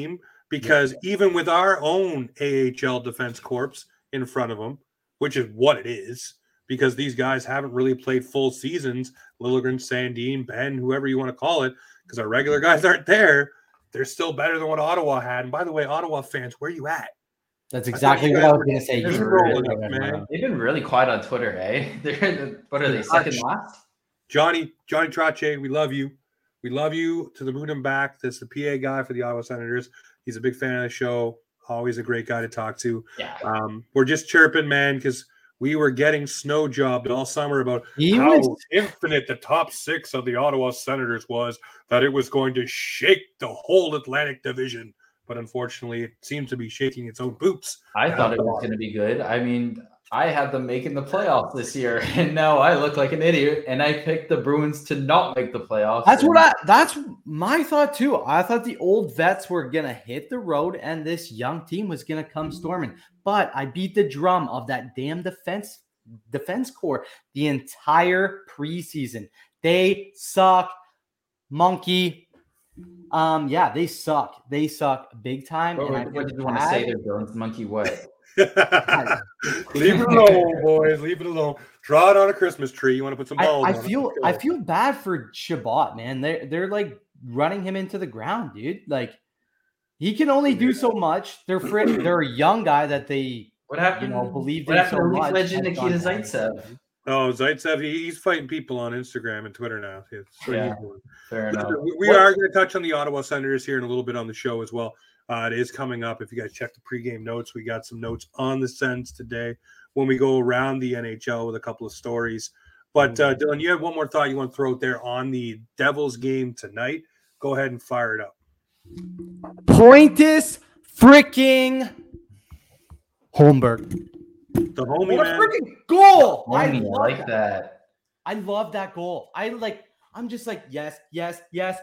[SPEAKER 1] because yeah. even with our own A H L defense corps in front of them, which is what it is, because these guys haven't really played full seasons, Liljegren, Sandin, Ben, whoever you want to call it, because our regular guys aren't there, they're still better than what Ottawa had. And by the way, Ottawa fans, where are you at?
[SPEAKER 3] That's exactly what I was going to say.
[SPEAKER 2] They've been, really, man. they've been really quiet on Twitter, eh? They're what are they, second last?
[SPEAKER 1] Johnny, Johnny Trottier, we love you. We love you to the moon and back. That's the P A guy for the Ottawa Senators. He's a big fan of the show. Always a great guy to talk to.
[SPEAKER 2] Yeah.
[SPEAKER 1] Um, we're just chirping, man, because we were getting snow jobbed all summer about
[SPEAKER 3] he
[SPEAKER 1] how
[SPEAKER 3] was...
[SPEAKER 1] infinite the top six of the Ottawa Senators was, that it was going to shake the whole Atlantic Division. But unfortunately, it seems to be shaking its own boots.
[SPEAKER 2] I thought it was going to be good. I mean, I had them making the playoffs this year, and now I look like an idiot, and I picked the Bruins to not make the playoffs.
[SPEAKER 3] That's what I. That's my thought too. I thought the old vets were gonna hit the road, and this young team was gonna come storming. But I beat the drum of that damn defense defense core the entire preseason. They suck, monkey. Um, yeah, they suck. They suck big time.
[SPEAKER 2] What,
[SPEAKER 3] and
[SPEAKER 2] what did you want to say there, Burns? Monkey what?
[SPEAKER 1] Leave it alone, boys. Leave it alone. Draw it on a Christmas tree. You want to put some balls
[SPEAKER 3] I, I
[SPEAKER 1] on
[SPEAKER 3] feel
[SPEAKER 1] it.
[SPEAKER 3] I feel bad for Chabot, man. They're they're like running him into the ground, dude. Like he can only do so much. They're fr- they're a young guy that they
[SPEAKER 2] what happened,
[SPEAKER 3] you know, believed
[SPEAKER 2] what
[SPEAKER 3] in
[SPEAKER 2] happened
[SPEAKER 3] so
[SPEAKER 2] to
[SPEAKER 3] much.
[SPEAKER 2] Legend Nikita Zaitsev?
[SPEAKER 1] Oh, Zaitsev, he, he's fighting people on Instagram and Twitter now. So
[SPEAKER 2] yeah, fair enough.
[SPEAKER 1] We, we are going to touch on the Ottawa Senators here in a little bit on the show as well. Uh, it is coming up. If you guys check the pregame notes, we got some notes on the Sens today when we go around the N H L with a couple of stories. But uh, Dylan, you have one more thought you want to throw out there on the Devils game tonight. Go ahead and fire it up.
[SPEAKER 3] Pointus freaking Holmberg.
[SPEAKER 1] The homie,
[SPEAKER 3] what a
[SPEAKER 1] man.
[SPEAKER 3] freaking goal!
[SPEAKER 2] I,
[SPEAKER 3] I
[SPEAKER 2] like
[SPEAKER 3] that.
[SPEAKER 2] that.
[SPEAKER 3] I love that goal. I like. I'm just like yes, yes, yes.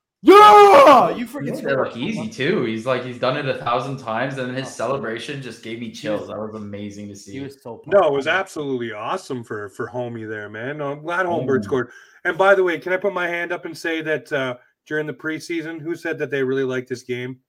[SPEAKER 3] Yeah, you freaking
[SPEAKER 2] They look easy too. He's like he's done it a thousand times, and his celebration just gave me chills. That was amazing to see.
[SPEAKER 3] He was so
[SPEAKER 1] no, it was absolutely awesome for for homie there, man. No, I'm glad Holmberg scored. And by the way, can I put my hand up and say that uh, during the preseason, who said that they really liked this game?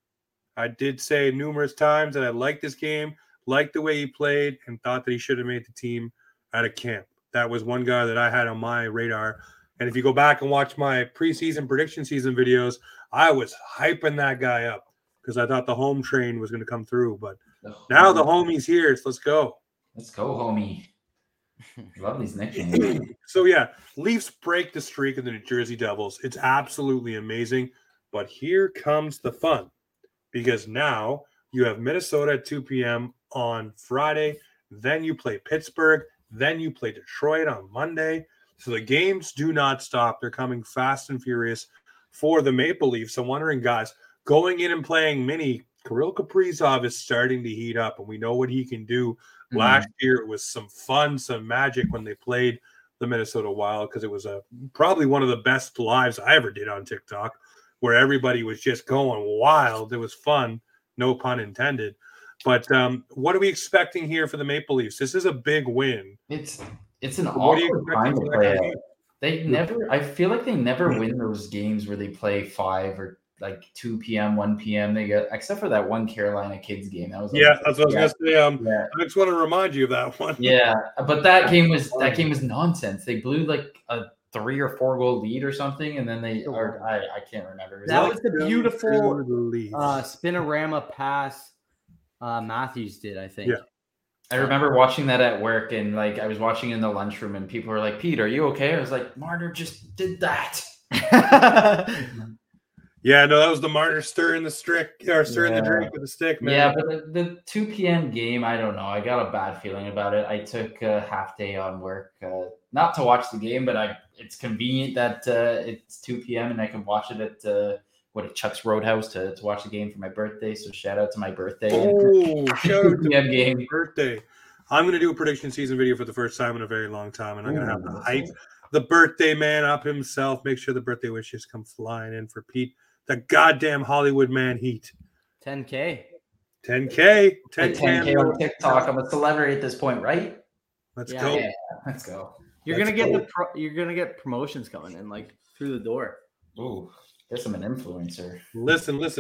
[SPEAKER 1] I did say numerous times that I liked this game, liked the way he played, and thought that he should have made the team out of camp. That was one guy that I had on my radar. And if you go back and watch my preseason prediction season videos, I was hyping that guy up because I thought the home train was going to come through. But now the homie's here, so let's go.
[SPEAKER 2] Let's go, homie. Love these nicknames.
[SPEAKER 1] So, yeah, Leafs break the streak of the New Jersey Devils. It's absolutely amazing. But here comes the fun because now you have Minnesota at two p.m. on Friday. Then you play Pittsburgh. Then you play Detroit on Monday. So the games do not stop. They're coming fast and furious for the Maple Leafs. I'm wondering, guys, going in and playing mini, Kirill Kaprizov is starting to heat up, and we know what he can do. Mm-hmm. Last year, it was some fun, some magic when they played the Minnesota Wild because it was a probably one of the best lives I ever did on TikTok where everybody was just going wild. It was fun, no pun intended. But um, what are we expecting here for the Maple Leafs? This is a big win.
[SPEAKER 2] It's It's an awkward time to play out. They never, I feel like they never win those games where they play five or like two p.m., one p.m. They get, except for that one Carolina Kids game. That was like,
[SPEAKER 1] yeah, that's what I was
[SPEAKER 2] yeah.
[SPEAKER 1] going to say. Um,
[SPEAKER 2] yeah.
[SPEAKER 1] I just want to remind you of that one.
[SPEAKER 2] Yeah, but that game was that game was nonsense. They blew like a three or four goal lead or something, and then they, or I, I can't remember. Was
[SPEAKER 3] that
[SPEAKER 2] that
[SPEAKER 3] was the beautiful uh, spinorama pass uh, Matthews did, I think.
[SPEAKER 1] Yeah.
[SPEAKER 2] I remember watching that at work, and like I was watching in the lunchroom, and people were like, "Pete, are you okay?" I was like, "Marner just did that."
[SPEAKER 1] Yeah, no, that was the Marner stirring the stick or stirring
[SPEAKER 2] yeah.
[SPEAKER 1] the drink with the stick, man.
[SPEAKER 2] Yeah, but the, the two p.m. game, I don't know. I got a bad feeling about it. I took a half day on work, uh, not to watch the game, but I it's convenient that uh, it's two p.m. and I can watch it at uh, what at Chuck's Roadhouse to, to watch the game for my birthday. So shout out to my birthday.
[SPEAKER 1] Oh, shout out to my
[SPEAKER 2] game.
[SPEAKER 1] birthday. I'm going to do a prediction season video for the first time in a very long time, and I'm going to have to hype the birthday man up himself. Make sure the birthday wishes come flying in for Pete. The goddamn Hollywood man heat.
[SPEAKER 3] ten K.
[SPEAKER 1] ten K. ten K,
[SPEAKER 2] ten K on TikTok. I'm a celebrity at this point, right?
[SPEAKER 1] Let's
[SPEAKER 3] yeah,
[SPEAKER 1] go.
[SPEAKER 2] Yeah, let's go.
[SPEAKER 3] You're
[SPEAKER 1] let's
[SPEAKER 3] gonna get
[SPEAKER 1] go.
[SPEAKER 3] the pro- you're gonna get promotions coming in like through the door.
[SPEAKER 2] Ooh, guess I'm an influencer.
[SPEAKER 1] Listen, listen.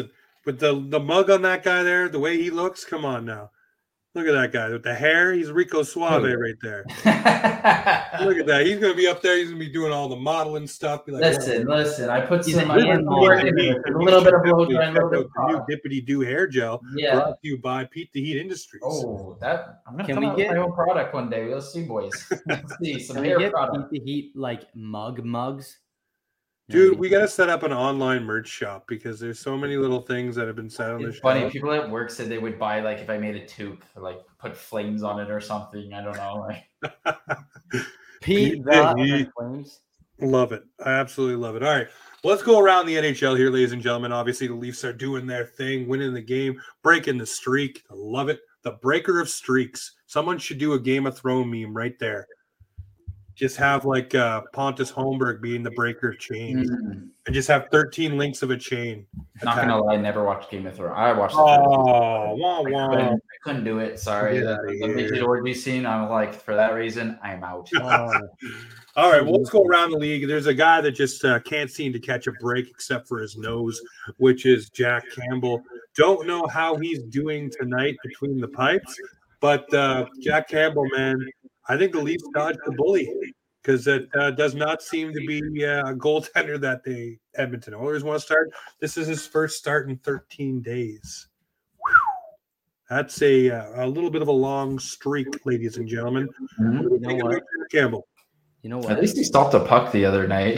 [SPEAKER 1] with the, the mug on that guy there, the way he looks, come on now. Look at that guy with the hair. He's Rico Suave
[SPEAKER 2] Ooh.
[SPEAKER 1] right there. Look at that. He's going to be up there. He's going to be doing all the modeling stuff. Be like,
[SPEAKER 2] listen,
[SPEAKER 1] oh,
[SPEAKER 2] listen. I put
[SPEAKER 3] He's
[SPEAKER 2] some
[SPEAKER 3] a
[SPEAKER 2] I put
[SPEAKER 3] hand
[SPEAKER 2] some
[SPEAKER 3] model.
[SPEAKER 2] work into it. A little bit of blow dry, a little bit of
[SPEAKER 1] the new
[SPEAKER 2] pop.
[SPEAKER 1] Dippity Doo hair gel
[SPEAKER 2] Yeah.
[SPEAKER 1] brought to you by Pete the Heat Industries.
[SPEAKER 2] Oh, that I'm gonna
[SPEAKER 3] Can
[SPEAKER 2] come
[SPEAKER 3] we
[SPEAKER 2] out
[SPEAKER 3] get-
[SPEAKER 2] with my own product one day. We'll see, boys. Let's see some
[SPEAKER 3] Can we
[SPEAKER 2] hair
[SPEAKER 3] get
[SPEAKER 2] product.
[SPEAKER 3] Pete the Heat like mug mugs?
[SPEAKER 1] Dude, we got to set up an online merch shop because there's so many little things that have been said on the
[SPEAKER 2] It's
[SPEAKER 1] show.
[SPEAKER 2] funny. People at work said they would buy like if I made a tube, like put flames on it or something. I don't know. Like
[SPEAKER 3] Pete
[SPEAKER 1] Pete
[SPEAKER 3] the
[SPEAKER 1] the Heat.
[SPEAKER 3] Flames.
[SPEAKER 1] Love it. I absolutely love it. All right. Let's go around the N H L here, ladies and gentlemen. Obviously, the Leafs are doing their thing, winning the game, breaking the streak. I love it. The breaker of streaks. Someone should do a Game of Thrones meme right there. Just have like uh, Pontus Holmberg being the breaker of chains,
[SPEAKER 2] mm,
[SPEAKER 1] and just have thirteen links of a chain.
[SPEAKER 2] not
[SPEAKER 1] attack.
[SPEAKER 2] gonna lie, I never watched Game of Thrones. I watched the
[SPEAKER 1] Oh, wah,
[SPEAKER 2] first. I
[SPEAKER 1] wah.
[SPEAKER 2] couldn't, I couldn't do it. Sorry.
[SPEAKER 1] Get
[SPEAKER 2] The,
[SPEAKER 1] outta
[SPEAKER 2] the midget
[SPEAKER 1] here.
[SPEAKER 2] orgy scene. I'm like, for that reason, I'm out.
[SPEAKER 3] Oh,
[SPEAKER 1] All right, well, let's go around the league. There's a guy that just uh, can't seem to catch a break except for his nose, which is Jack Campbell. Don't know how he's doing tonight between the pipes, but uh, Jack Campbell, man, I think the Leafs dodged the bully because it uh, does not seem to be uh, a goaltender that the Edmonton Oilers want to start. This is his first start in thirteen days. Whew. That's a uh, a little bit of a long streak, ladies and gentlemen.
[SPEAKER 2] Mhm.
[SPEAKER 1] What do you
[SPEAKER 3] know
[SPEAKER 1] think
[SPEAKER 3] what?
[SPEAKER 1] about Jack Campbell?
[SPEAKER 3] You know
[SPEAKER 2] At
[SPEAKER 3] what?
[SPEAKER 2] least he stopped a puck the other night.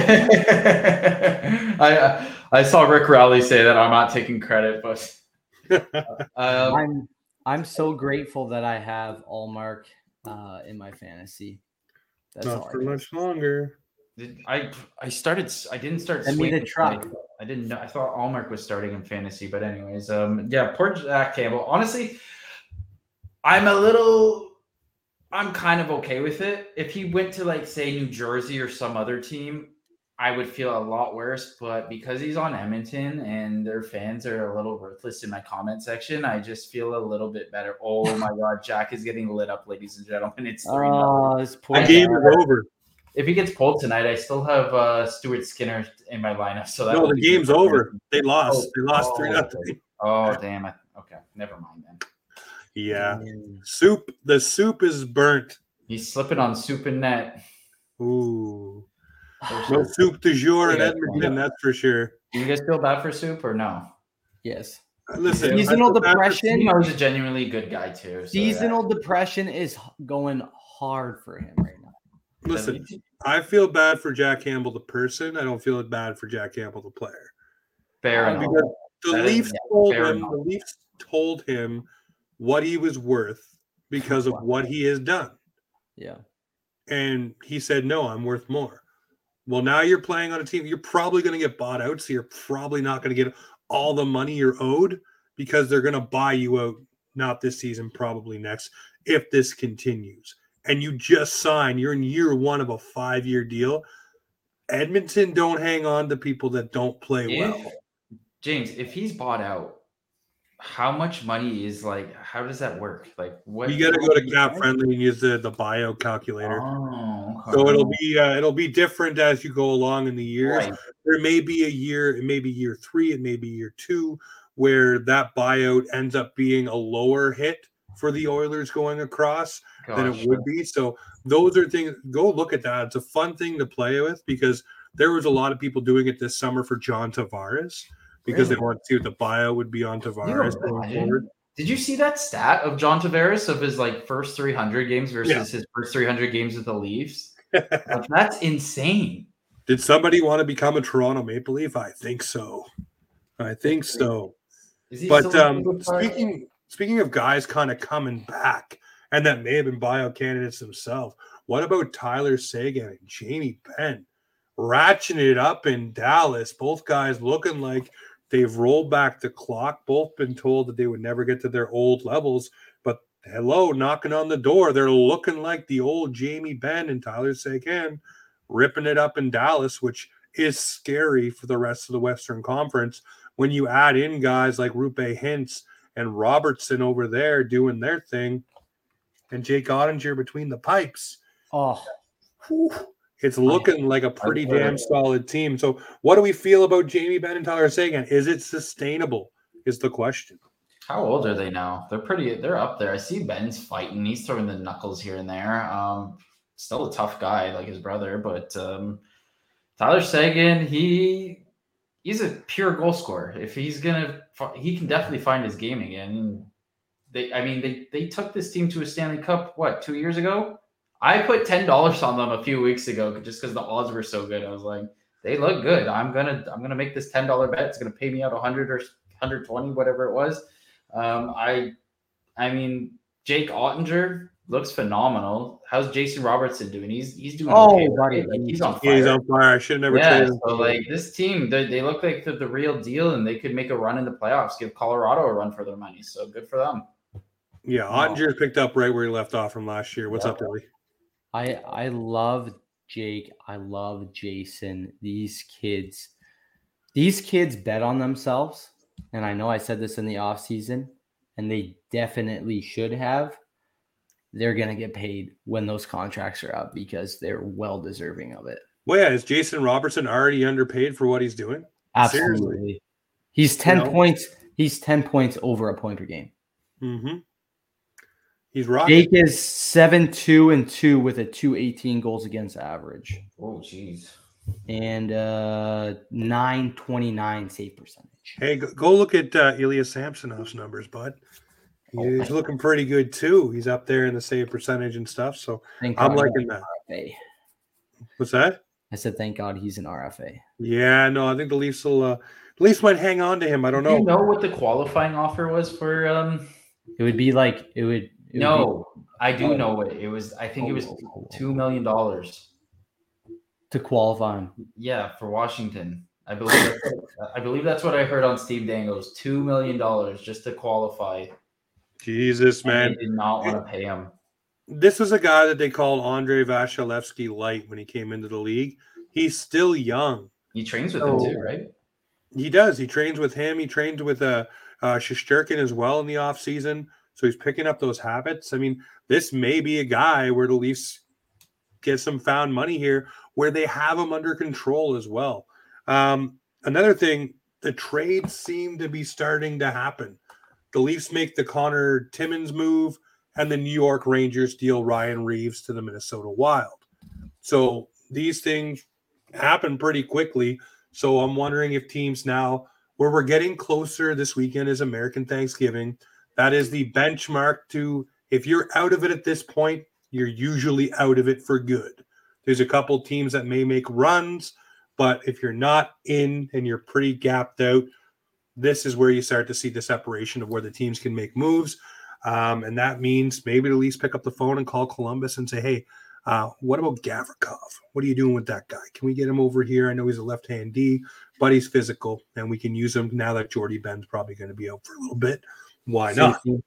[SPEAKER 2] I I saw Rick Rowley say that. I'm not taking credit, but um,
[SPEAKER 3] I'm I'm so grateful that I have Allmark uh, in my fantasy. That's all.
[SPEAKER 1] Not
[SPEAKER 3] I
[SPEAKER 1] for
[SPEAKER 3] got.
[SPEAKER 1] much longer.
[SPEAKER 2] I I started. I didn't start.
[SPEAKER 3] Send me the
[SPEAKER 2] swinging
[SPEAKER 3] truck.
[SPEAKER 2] tonight. I didn't know. I thought Allmark was starting in fantasy, but anyways, um, yeah, poor Jack Campbell. Honestly, I'm a little. I'm kind of okay with it. If he went to like say New Jersey or some other team, I would feel a lot worse. But because he's on Edmonton and their fans are a little worthless in my comment section, I just feel a little bit better. Oh my God, Jack is getting lit up, ladies and gentlemen. It's three.
[SPEAKER 3] Oh, this poor
[SPEAKER 2] I
[SPEAKER 1] The game
[SPEAKER 3] guy.
[SPEAKER 1] is over.
[SPEAKER 2] If he gets pulled tonight, I still have uh, Stuart Skinner in my lineup. So that
[SPEAKER 1] No,
[SPEAKER 2] will
[SPEAKER 1] the
[SPEAKER 2] be
[SPEAKER 1] game's
[SPEAKER 2] good.
[SPEAKER 1] over. They lost.
[SPEAKER 2] Oh,
[SPEAKER 1] They lost
[SPEAKER 2] oh,
[SPEAKER 1] three nothing.
[SPEAKER 2] Oh damn it! Okay, never mind then.
[SPEAKER 1] Yeah.
[SPEAKER 3] Mm.
[SPEAKER 1] Soup. The soup is burnt.
[SPEAKER 2] He's slipping on soup and net.
[SPEAKER 1] Ooh.
[SPEAKER 2] There's
[SPEAKER 1] No
[SPEAKER 2] some-
[SPEAKER 1] soup du jour in
[SPEAKER 2] Yeah.
[SPEAKER 1] Edmonton, that's for sure.
[SPEAKER 2] Do you guys feel bad for soup or no?
[SPEAKER 3] Yes.
[SPEAKER 1] Listen,
[SPEAKER 3] Seasonal
[SPEAKER 1] I feel bad for
[SPEAKER 3] depression.
[SPEAKER 2] You know, he's a genuinely good guy too. So
[SPEAKER 3] Seasonal depression is h- going hard for him right now.
[SPEAKER 2] yeah.
[SPEAKER 1] Listen, I feel bad for Jack Campbell, the person. I don't feel bad for Jack Campbell, the player.
[SPEAKER 2] fair
[SPEAKER 3] Uh,
[SPEAKER 2] enough.
[SPEAKER 1] Because the
[SPEAKER 2] That is-
[SPEAKER 1] Leafs
[SPEAKER 2] yeah,
[SPEAKER 1] told
[SPEAKER 2] fair
[SPEAKER 1] him,
[SPEAKER 2] enough.
[SPEAKER 1] the Leafs told him what he was worth because of what he has done.
[SPEAKER 3] Yeah.
[SPEAKER 1] And he said, no, I'm worth more. Well, now you're playing on a team. You're probably going to get bought out. So you're probably not going to get all the money you're owed because they're going to buy you out, not this season, probably next, if this continues. And you just signed, you're in year one of a five year deal. Edmonton don't hang on to people that don't play
[SPEAKER 2] If-
[SPEAKER 1] well.
[SPEAKER 2] James, if he's bought out, how much money is like? How does that work? Like what?
[SPEAKER 1] You got to go to Cap Friendly and use the, the bio calculator.
[SPEAKER 2] Oh, okay.
[SPEAKER 1] So it'll be uh, it'll be different as you go along in the years.
[SPEAKER 2] Right.
[SPEAKER 1] There may be a year, it may be year three, it may be year two, where that buyout ends up being a lower hit for the Oilers going across than it
[SPEAKER 2] Gosh.
[SPEAKER 1] would be. So those are things. Go look at that. It's a fun thing to play with because there was a lot of people doing it this summer for John Tavares because they
[SPEAKER 2] Really?
[SPEAKER 1] wanted to see what the bio would be on Tavares
[SPEAKER 2] You
[SPEAKER 1] going
[SPEAKER 2] imagine?
[SPEAKER 1] forward.
[SPEAKER 2] Did you see that stat of John Tavares of his like first three hundred games versus
[SPEAKER 1] Yeah.
[SPEAKER 2] his first three hundred games with the Leafs? Like, that's insane.
[SPEAKER 1] Did somebody want to become a Toronto Maple Leaf? I think so. I think so.
[SPEAKER 2] Is he
[SPEAKER 1] But
[SPEAKER 2] still
[SPEAKER 1] um,
[SPEAKER 2] a good player?
[SPEAKER 1] speaking speaking of guys kind of coming back, and that may have been bio candidates themselves. What about Tyler Seguin and Jamie Benn ratcheting it up in Dallas? Both guys looking like they've rolled back the clock. Both been told that they would never get to their old levels, but hello, knocking on the door, they're looking like the old Jamie Benn and Tyler Seguin ripping it up in Dallas, which is scary for the rest of the Western Conference. When you add in guys like Rupe Hintz and Robertson over there doing their thing, and Jake Ottinger between the pipes,
[SPEAKER 3] Oh,
[SPEAKER 1] whew, It's looking like a pretty damn solid team. So, what do we feel about Jamie Benn and Tyler Seguin? Is it sustainable? Is the question.
[SPEAKER 2] How old are they now? They're pretty. They're up there. I see Ben's fighting. He's throwing the knuckles here and there. Um, still a tough guy like his brother, but um, Tyler Seguin, he he's a pure goal scorer. If he's gonna, he can definitely find his game again. They, I mean, they they took this team to a Stanley Cup what two years ago. I put ten dollars on them a few weeks ago just because the odds were so good. I was like, they look good. I'm gonna I'm gonna make this ten dollar bet. It's gonna pay me out a hundred or one hundred twenty, whatever it was. Um, I I mean, Jake Ottinger looks phenomenal. How's Jason Robertson doing? He's he's doing
[SPEAKER 3] Oh,
[SPEAKER 2] okay.
[SPEAKER 3] buddy,
[SPEAKER 2] Like, he's on fire.
[SPEAKER 1] Yeah, he's on fire. I should have never
[SPEAKER 2] Yeah,
[SPEAKER 1] traded him.
[SPEAKER 2] so like this team, they, they look like they're the real deal, and they could make a run in the playoffs. Give Colorado a run for their money. So good for them.
[SPEAKER 1] Yeah, Ottinger picked up right where he left off from last year. What's
[SPEAKER 2] Yeah.
[SPEAKER 1] up, Billy?
[SPEAKER 3] I I love Jake. I love Jason. These kids, these kids bet on themselves. And I know I said this in the offseason, and they definitely should have. They're going to get paid when those contracts are up because they're well deserving of it.
[SPEAKER 1] Well, yeah, is Jason Robertson already underpaid for what he's doing?
[SPEAKER 3] Absolutely.
[SPEAKER 1] Seriously.
[SPEAKER 3] He's ten
[SPEAKER 1] You know?
[SPEAKER 3] points. He's ten points over a point per game.
[SPEAKER 1] Mm-hmm. He's rocking.
[SPEAKER 3] Jake is seven two and two with a two eighteen goals against average
[SPEAKER 2] Oh, jeez.
[SPEAKER 3] and uh nine twenty-nine save percentage.
[SPEAKER 1] Hey, go, go look at uh, Ilya Samsonov's numbers, bud. He's
[SPEAKER 3] Oh,
[SPEAKER 1] looking pretty good too. He's up there in the save percentage and stuff. So
[SPEAKER 3] Thank
[SPEAKER 1] I'm
[SPEAKER 3] God
[SPEAKER 1] liking
[SPEAKER 3] he's
[SPEAKER 1] that.
[SPEAKER 3] an R F A.
[SPEAKER 1] What's that?
[SPEAKER 3] I said, thank God he's an R F A.
[SPEAKER 1] Yeah, no, I think the Leafs will. Uh, the Leafs might hang on to him. I don't
[SPEAKER 2] Do you
[SPEAKER 1] know.
[SPEAKER 2] know what the qualifying offer was for? Um,
[SPEAKER 3] It would be like it would. It would
[SPEAKER 2] no, I do
[SPEAKER 3] Oh.
[SPEAKER 2] know what it was. I think it was
[SPEAKER 3] Oh, oh, oh, oh.
[SPEAKER 2] two million dollars.
[SPEAKER 3] be to qualify him.
[SPEAKER 2] Yeah, for Washington. I believe. That's, I believe that's what I heard on Steve Dango's. Two million dollars just to qualify.
[SPEAKER 1] Jesus,
[SPEAKER 2] And
[SPEAKER 1] man.
[SPEAKER 2] they did not want to pay him.
[SPEAKER 1] This is a guy that they called Andre Vasilevsky light when he came into the league. He's still young.
[SPEAKER 2] He trains with
[SPEAKER 3] Oh.
[SPEAKER 2] him too, right?
[SPEAKER 1] He does. He trains with him. He trains with uh, uh, Shesterkin as well in the offseason. So he's picking up those habits. I mean, this may be a guy where the Leafs get some found money here where they have him under control as well. Um, another thing, the trades seem to be starting to happen. The Leafs make the Connor Timmins move, and the New York Rangers deal Ryan Reeves to the Minnesota Wild. So these things happen pretty quickly. So I'm wondering if teams now, where we're getting closer this weekend is American Thanksgiving. That is the benchmark to, if you're out of it at this point, you're usually out of it for good. There's a couple teams that may make runs, but if you're not in and you're pretty gapped out, this is where you start to see the separation of where the teams can make moves. Um, and that means maybe the Leafs pick up the phone and call Columbus and say, hey, uh, what about Gavrikov? What are you doing with that guy? Can we get him over here? I know he's a left-hand D, but he's physical, and we can use him now that Jordy Benn's probably going to be out for a little bit. Why not? And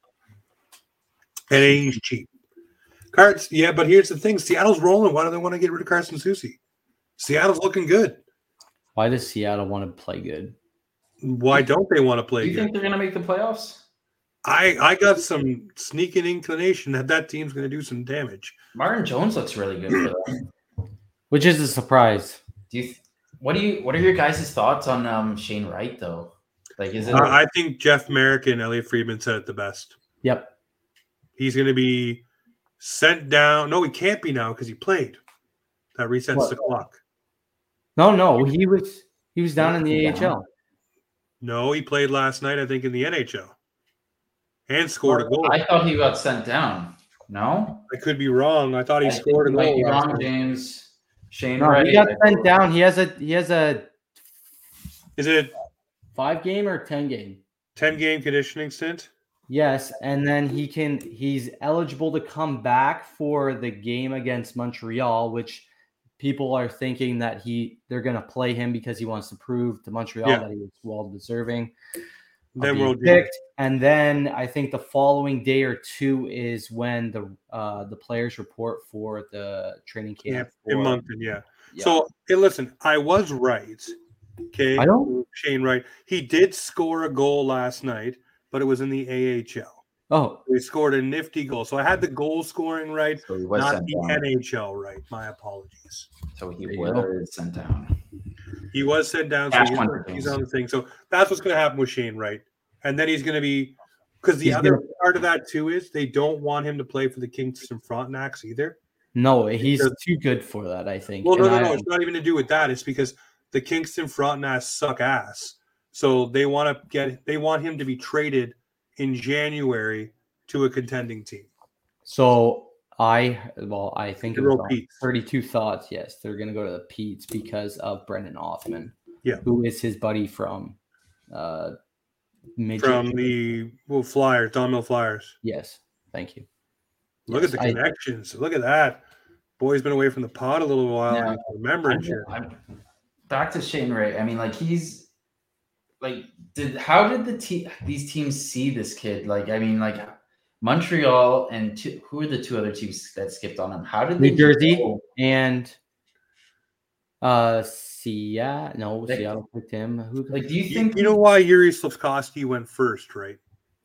[SPEAKER 1] he's cheap. Cards, yeah, but here's the thing. Seattle's rolling. Why do they want to get rid of Carson Soucy? Seattle's looking good.
[SPEAKER 3] Why does Seattle want to play good?
[SPEAKER 1] Why don't they want to
[SPEAKER 2] Do
[SPEAKER 1] play
[SPEAKER 2] you
[SPEAKER 1] good?
[SPEAKER 2] think they're going to make the playoffs?
[SPEAKER 1] I, I got some sneaking inclination that that team's going to do some damage.
[SPEAKER 2] Martin Jones looks really good for them.
[SPEAKER 3] Which is a surprise.
[SPEAKER 2] Do you? What do you? What are your guys' thoughts on um, Shane Wright though? Like, is it?
[SPEAKER 1] Uh, I think Jeff Merrick and Elliot Friedman said it the best.
[SPEAKER 3] Yep.
[SPEAKER 1] He's going to be sent down. No, he can't be now because he played. That resets
[SPEAKER 3] What?
[SPEAKER 1] the clock.
[SPEAKER 3] No, no, he was he was down in the A H L.
[SPEAKER 1] No, he played last night, I think, in the N H L. And scored a goal. I,
[SPEAKER 2] I thought he got sent down. No,
[SPEAKER 1] could be wrong. I thought he
[SPEAKER 2] I
[SPEAKER 1] scored a
[SPEAKER 2] think it might
[SPEAKER 1] goal.
[SPEAKER 2] be
[SPEAKER 1] last
[SPEAKER 2] Ron
[SPEAKER 1] night.
[SPEAKER 2] James, Shane
[SPEAKER 3] No,
[SPEAKER 2] Wright.
[SPEAKER 3] he got sent down. He has a he has a
[SPEAKER 1] Is it
[SPEAKER 3] five game or ten game.
[SPEAKER 1] ten-game conditioning stint?
[SPEAKER 3] Yes, and then he can he's eligible to come back for the game against Montreal, which people are thinking that he they're going to play him because he wants to prove to Montreal
[SPEAKER 1] Yeah.
[SPEAKER 3] that he was well deserving. of
[SPEAKER 1] Then
[SPEAKER 3] being
[SPEAKER 1] we'll do
[SPEAKER 3] picked. And then I think the following day or two is when the uh, the players report for the training
[SPEAKER 1] Yeah,
[SPEAKER 3] camp.
[SPEAKER 1] in
[SPEAKER 3] for-
[SPEAKER 1] Moncton, yeah.
[SPEAKER 3] yeah.
[SPEAKER 1] So, hey, listen, I was right. Okay.
[SPEAKER 3] I don't-
[SPEAKER 1] Shane Wright. He did score a goal last night, but it was in the A H L.
[SPEAKER 3] Oh,
[SPEAKER 1] He scored a nifty goal. So I had the goal scoring right,
[SPEAKER 2] So he was
[SPEAKER 1] not
[SPEAKER 2] sent
[SPEAKER 1] the
[SPEAKER 2] down.
[SPEAKER 1] N H L right. My apologies.
[SPEAKER 2] So he
[SPEAKER 3] There you go.
[SPEAKER 2] was sent down.
[SPEAKER 1] He was sent down, so
[SPEAKER 2] Cash
[SPEAKER 1] he's,
[SPEAKER 2] money
[SPEAKER 1] he's
[SPEAKER 2] things.
[SPEAKER 1] on the thing. So that's what's going to happen with Shane Wright. And then he's going to be – because the
[SPEAKER 3] He's
[SPEAKER 1] other
[SPEAKER 3] gonna-
[SPEAKER 1] part of that too is they don't want him to play for the Kingston Frontenacs either.
[SPEAKER 3] no, he's
[SPEAKER 1] Because-
[SPEAKER 3] too good for that, I think.
[SPEAKER 1] Well, no,
[SPEAKER 3] And
[SPEAKER 1] no,
[SPEAKER 3] I-
[SPEAKER 1] no. It's not even to do with that. It's because the Kingston Frontenacs suck ass. So they want to get – they want him to be traded in January to a contending team.
[SPEAKER 3] So I, well, I think it
[SPEAKER 1] Hero
[SPEAKER 3] was
[SPEAKER 1] Pete's.
[SPEAKER 3] thirty-two thoughts. Yes, they're going to go to the Pete's because of Brendan Othman.
[SPEAKER 1] Yeah.
[SPEAKER 3] Who is his buddy from uh, midget?
[SPEAKER 1] From the well, Flyers, Don Mill Flyers.
[SPEAKER 3] Yes, thank you.
[SPEAKER 1] Look
[SPEAKER 3] Yes,
[SPEAKER 1] at the
[SPEAKER 3] I-
[SPEAKER 1] connections. Look at that. Boy's been away from the pod a little while.
[SPEAKER 2] Now,
[SPEAKER 1] I remember
[SPEAKER 2] I'm,
[SPEAKER 1] it here.
[SPEAKER 2] I'm back to Shane Wright. I mean, like he's like, did how did the te- these teams see this kid? Like, I mean, like Montreal and two, who are the two other teams that skipped on him? How did they
[SPEAKER 3] New Jersey
[SPEAKER 2] know?
[SPEAKER 3] and uh, Seattle. No,
[SPEAKER 2] Like-
[SPEAKER 3] Seattle picked him. Who?
[SPEAKER 2] Like, do you
[SPEAKER 1] You,
[SPEAKER 2] think
[SPEAKER 1] you know why Yuri Slavkovsky went first, right?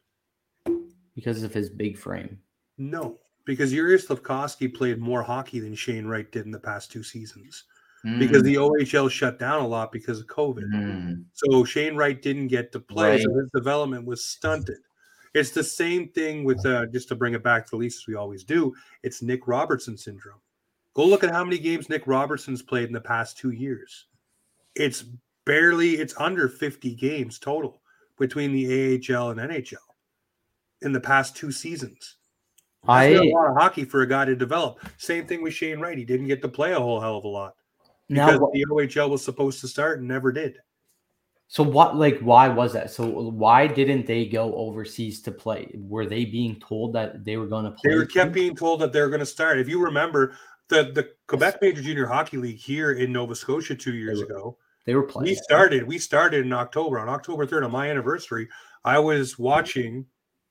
[SPEAKER 3] Because of his big frame.
[SPEAKER 1] No, because Yuri Slavkovsky played more hockey than Shane Wright did in the past two seasons. Because the O H L shut down a lot because of COVID.
[SPEAKER 2] Mm.
[SPEAKER 1] So Shane Wright didn't get to play, so
[SPEAKER 2] Right.
[SPEAKER 1] his development was stunted. It's the same thing with, uh, just to bring it back to the Leafs, as we always do, it's Nick Robertson syndrome. Go look at how many games Nick Robertson's played in the past two years. It's barely, it's under fifty games total between the A H L and N H L in the past two seasons. That's
[SPEAKER 3] I
[SPEAKER 1] not a lot of hockey for a guy to develop. Same thing with Shane Wright. He didn't get to play a whole hell of a lot because
[SPEAKER 3] now.
[SPEAKER 1] the O H L was supposed to start and never did.
[SPEAKER 3] So what? Like, why was that? So why didn't they go overseas to play? Were they being told that they were going to play?
[SPEAKER 1] They were kept being told that they're going to start. If you remember, the, the Quebec Major Junior Hockey League here in Nova Scotia two years ago,
[SPEAKER 3] They were playing.
[SPEAKER 1] we started. We started in October. On October third, on my anniversary, I was watching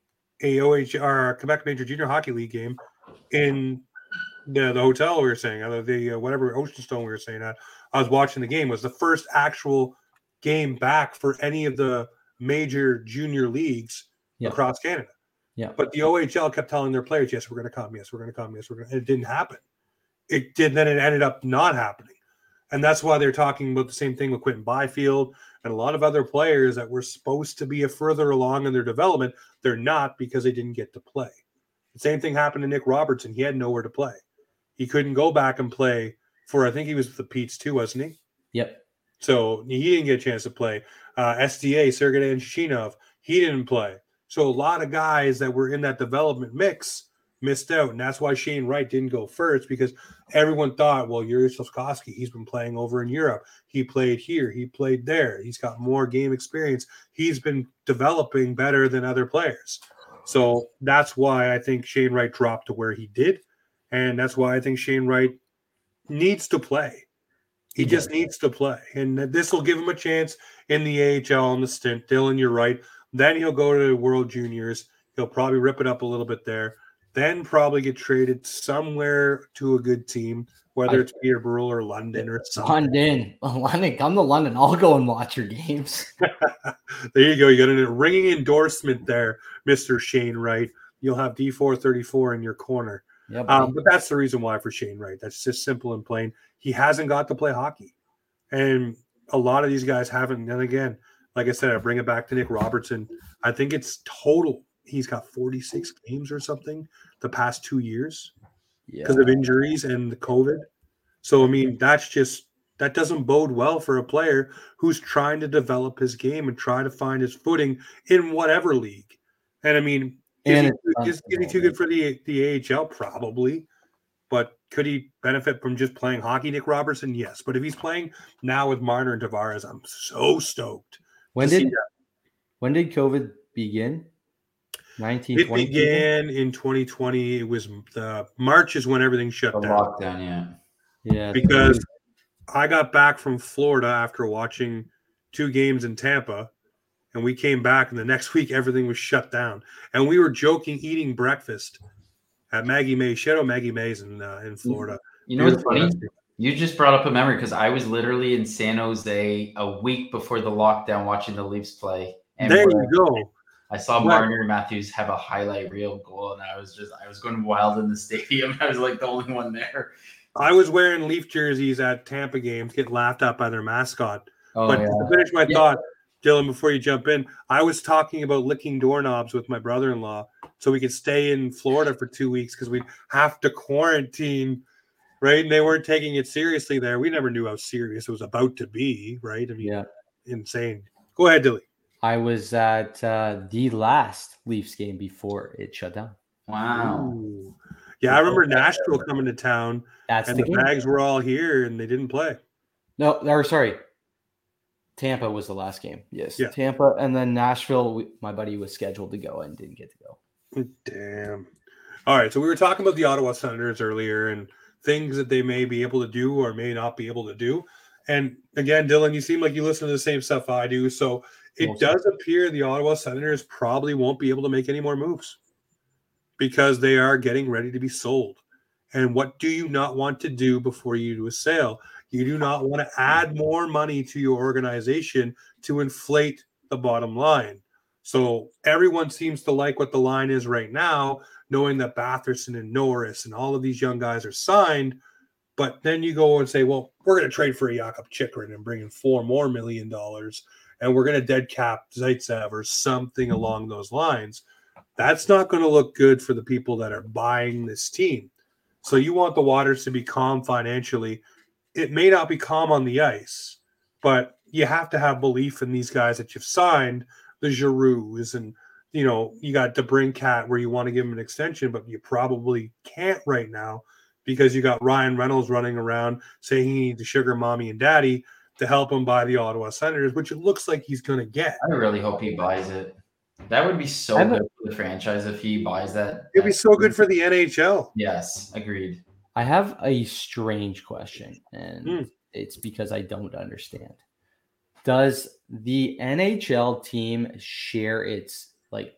[SPEAKER 1] a O H or Quebec Major Junior Hockey League game in the, the hotel we were staying at, the uh, whatever Oceanstone we were staying at. I was watching the game. It was the first actual game back for any of the major junior leagues
[SPEAKER 3] Yeah.
[SPEAKER 1] across Canada.
[SPEAKER 3] Yeah.
[SPEAKER 1] But the O H L kept telling their players, "Yes, we're going to come. Yes, we're going to come. Yes, we're going." And it didn't happen. It did. Then it ended up not happening, and that's why they're talking about the same thing with Quentin Byfield and a lot of other players that were supposed to be a further along in their development. They're not because they didn't get to play. The same thing happened to Nick Robertson. He had nowhere to play. He couldn't go back and play for. I think he was with the Pete's too, wasn't he?
[SPEAKER 3] Yep.
[SPEAKER 1] So he didn't get a chance to play. Uh, S D A, Sergei Anshinov, he didn't play. So a lot of guys that were in that development mix missed out. And that's why Shane Wright didn't go first, because everyone thought, well, Yuri Slavkovsky, he's been playing over in Europe. He played here. He played there. He's got more game experience. He's been developing better than other players. So that's why I think Shane Wright dropped to where he did. And that's why I think Shane Wright needs to play. He
[SPEAKER 3] He
[SPEAKER 1] just
[SPEAKER 3] does.
[SPEAKER 1] needs to play. And this will give him a chance in the A H L on the stint. Dylan, you're right. Then he'll go to the World Juniors. He'll probably rip it up a little bit there. Then probably get traded somewhere to a good team, whether
[SPEAKER 3] I-
[SPEAKER 1] it's Peterborough or London or something.
[SPEAKER 3] London, London, come to London. I'll go and watch your games.
[SPEAKER 1] There you go. You got a ringing endorsement there, Mister Shane Wright. You'll have D four thirty-four in your corner.
[SPEAKER 3] Yeah, buddy.
[SPEAKER 1] Um, but that's the reason why for Shane Wright. That's just simple and plain. He hasn't got to play hockey. And a lot of these guys haven't. And again, like I said, I bring it back to Nick Robertson. I think it's total. He's got forty-six games or something the past two years
[SPEAKER 3] yeah.
[SPEAKER 1] because of injuries and the COVID. So, I mean, that's just, that doesn't bode well for a player who's trying to develop his game and try to find his footing in whatever league. And I mean, is,
[SPEAKER 3] And
[SPEAKER 1] he,
[SPEAKER 3] it's
[SPEAKER 1] is, is he too good for the, the A H L? Probably. But could he benefit from just playing hockey, Nick Robertson? Yes. But if he's playing now with Marner and Tavares, I'm so stoked.
[SPEAKER 3] When
[SPEAKER 1] to see
[SPEAKER 3] did
[SPEAKER 1] that.
[SPEAKER 3] when did COVID begin? nineteen
[SPEAKER 1] It
[SPEAKER 3] twenty.
[SPEAKER 1] began in twenty twenty. It was the March is when everything shut
[SPEAKER 2] The
[SPEAKER 1] down.
[SPEAKER 2] lockdown, yeah.
[SPEAKER 3] Yeah,
[SPEAKER 1] Because I got back from Florida after watching two games in Tampa, and we came back, and the next week everything was shut down. And we were joking, eating breakfast at Maggie Mae's. Shadow Maggie Mae's in uh, in Florida.
[SPEAKER 2] You know what's
[SPEAKER 1] Beautiful
[SPEAKER 2] funny?
[SPEAKER 1] restaurant.
[SPEAKER 2] You just brought up a memory because I was literally in San Jose a week before the lockdown watching the Leafs play. And
[SPEAKER 1] There
[SPEAKER 2] we're-
[SPEAKER 1] you go.
[SPEAKER 2] I saw
[SPEAKER 1] Right.
[SPEAKER 2] Marner Matthews have a highlight reel goal, and I was just I was going wild in the stadium. I was like the only one there.
[SPEAKER 1] I was wearing Leaf jerseys at Tampa games, get laughed at by their mascot.
[SPEAKER 2] Oh
[SPEAKER 1] but
[SPEAKER 2] yeah.
[SPEAKER 1] to finish my
[SPEAKER 2] Yeah.
[SPEAKER 1] thought, Dylan, before you jump in, I was talking about licking doorknobs with my brother-in-law so we could stay in Florida for two weeks because we'd have to quarantine, right? And they weren't taking it seriously there. We never knew how serious it was about to be, right? I mean,
[SPEAKER 3] Yeah.
[SPEAKER 1] insane. Go ahead, Dylan.
[SPEAKER 3] I was at uh, the last Leafs game before it shut down.
[SPEAKER 2] Wow.
[SPEAKER 1] Ooh. Yeah, I remember Nashville coming to town,
[SPEAKER 3] That's
[SPEAKER 1] and
[SPEAKER 3] the
[SPEAKER 1] the
[SPEAKER 3] game.
[SPEAKER 1] Bags were all here, and they didn't play.
[SPEAKER 3] No, or sorry. Tampa was the last game. Yes.
[SPEAKER 1] Yeah.
[SPEAKER 3] Tampa, and then Nashville, we, my buddy was scheduled to go and didn't get to go.
[SPEAKER 1] Damn. All right, so we were talking about the Ottawa Senators earlier and things that they may be able to do or may not be able to do. And again, Dylan, you seem like you listen to the same stuff I do. So it
[SPEAKER 3] Mostly.
[SPEAKER 1] does appear the Ottawa Senators probably won't be able to make any more moves because they are getting ready to be sold. And what do you not want to do before you do a sale? You do not want to add more money to your organization to inflate the bottom line. So everyone seems to like what the line is right now, knowing that Batherson and Norris and all of these young guys are signed. But then you go and say, well, we're going to trade for a Jakob Chychrun and bring in four more million dollars, and we're going to dead cap Zaitsev or something along those lines. That's not going to look good for the people that are buying this team. So you want the waters to be calm financially. It may not be calm on the ice, but you have to have belief in these guys that you've signed, the Giroux's, and you know, you got DeBrincat where you want to give him an extension, but you probably can't right now because you got Ryan Reynolds running around saying he needs a sugar mommy and daddy to help him buy the Ottawa Senators, which it looks like he's going to get.
[SPEAKER 2] I really hope he buys it. That would be so
[SPEAKER 3] I'm
[SPEAKER 2] good
[SPEAKER 3] a-
[SPEAKER 2] for the franchise if he buys that.
[SPEAKER 1] It'd be
[SPEAKER 2] that-
[SPEAKER 1] so good for the N H L.
[SPEAKER 2] Yes, agreed.
[SPEAKER 3] I have a strange question, and
[SPEAKER 1] Hmm.
[SPEAKER 3] it's because I don't understand. Does the N H L team share its like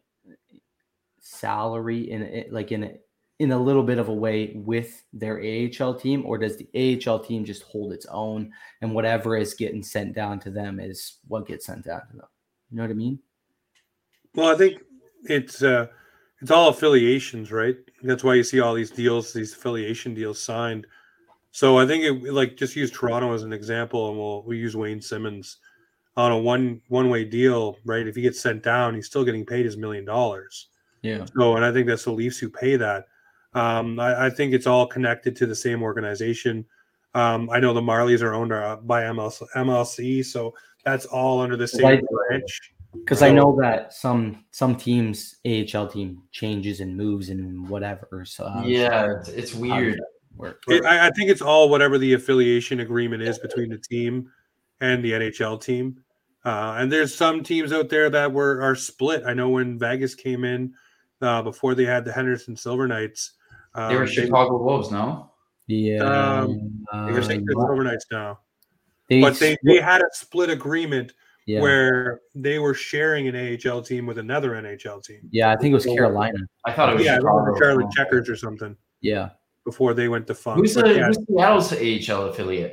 [SPEAKER 3] salary in it, like in a, in a little bit of a way with their A H L team, or does the A H L team just hold its own and whatever is getting sent down to them is what gets sent down to them? You know what I mean?
[SPEAKER 1] Well, I think it's uh, it's all affiliations, right? That's why you see all these deals, these affiliation deals signed. So I think it like just use Toronto as an example, and we'll we use Wayne Simmons on a one one way deal, right? If he gets sent down, he's still getting paid his million dollars.
[SPEAKER 3] Yeah.
[SPEAKER 1] So, and I think that's the Leafs who pay that. Um, I, I think it's all connected to the same organization. Um, I know the Marlies are owned uh, by M L C, so that's all under the same
[SPEAKER 3] Right.
[SPEAKER 1] branch.
[SPEAKER 3] Because I know that some some teams A H L team changes and moves and whatever. So uh,
[SPEAKER 2] Yeah, it's, it's
[SPEAKER 3] how does
[SPEAKER 2] weird.
[SPEAKER 3] that work?
[SPEAKER 1] It, I, I think it's all whatever the affiliation agreement is between the team and the N H L team. Uh, and there's some teams out there that were are split. I know when Vegas came in uh, before they had the Henderson Silver Knights. Um,
[SPEAKER 2] They were Chicago Wolves, no?
[SPEAKER 3] Yeah.
[SPEAKER 1] Um, They're saying they're
[SPEAKER 3] uh,
[SPEAKER 1] Silver Knights now,
[SPEAKER 3] they
[SPEAKER 1] but they, they
[SPEAKER 3] split-
[SPEAKER 1] had a split agreement
[SPEAKER 3] yeah.
[SPEAKER 1] where they were sharing an A H L team with another N H L team.
[SPEAKER 3] yeah, I think it was Carolina.
[SPEAKER 2] I thought it was
[SPEAKER 1] Yeah, I
[SPEAKER 2] Chicago.
[SPEAKER 1] remember Charlotte Checkers or something
[SPEAKER 3] Yeah.
[SPEAKER 1] before they went to funk.
[SPEAKER 2] Who's,
[SPEAKER 1] But
[SPEAKER 2] the,
[SPEAKER 1] yeah,
[SPEAKER 2] who's Seattle's A H L affiliate?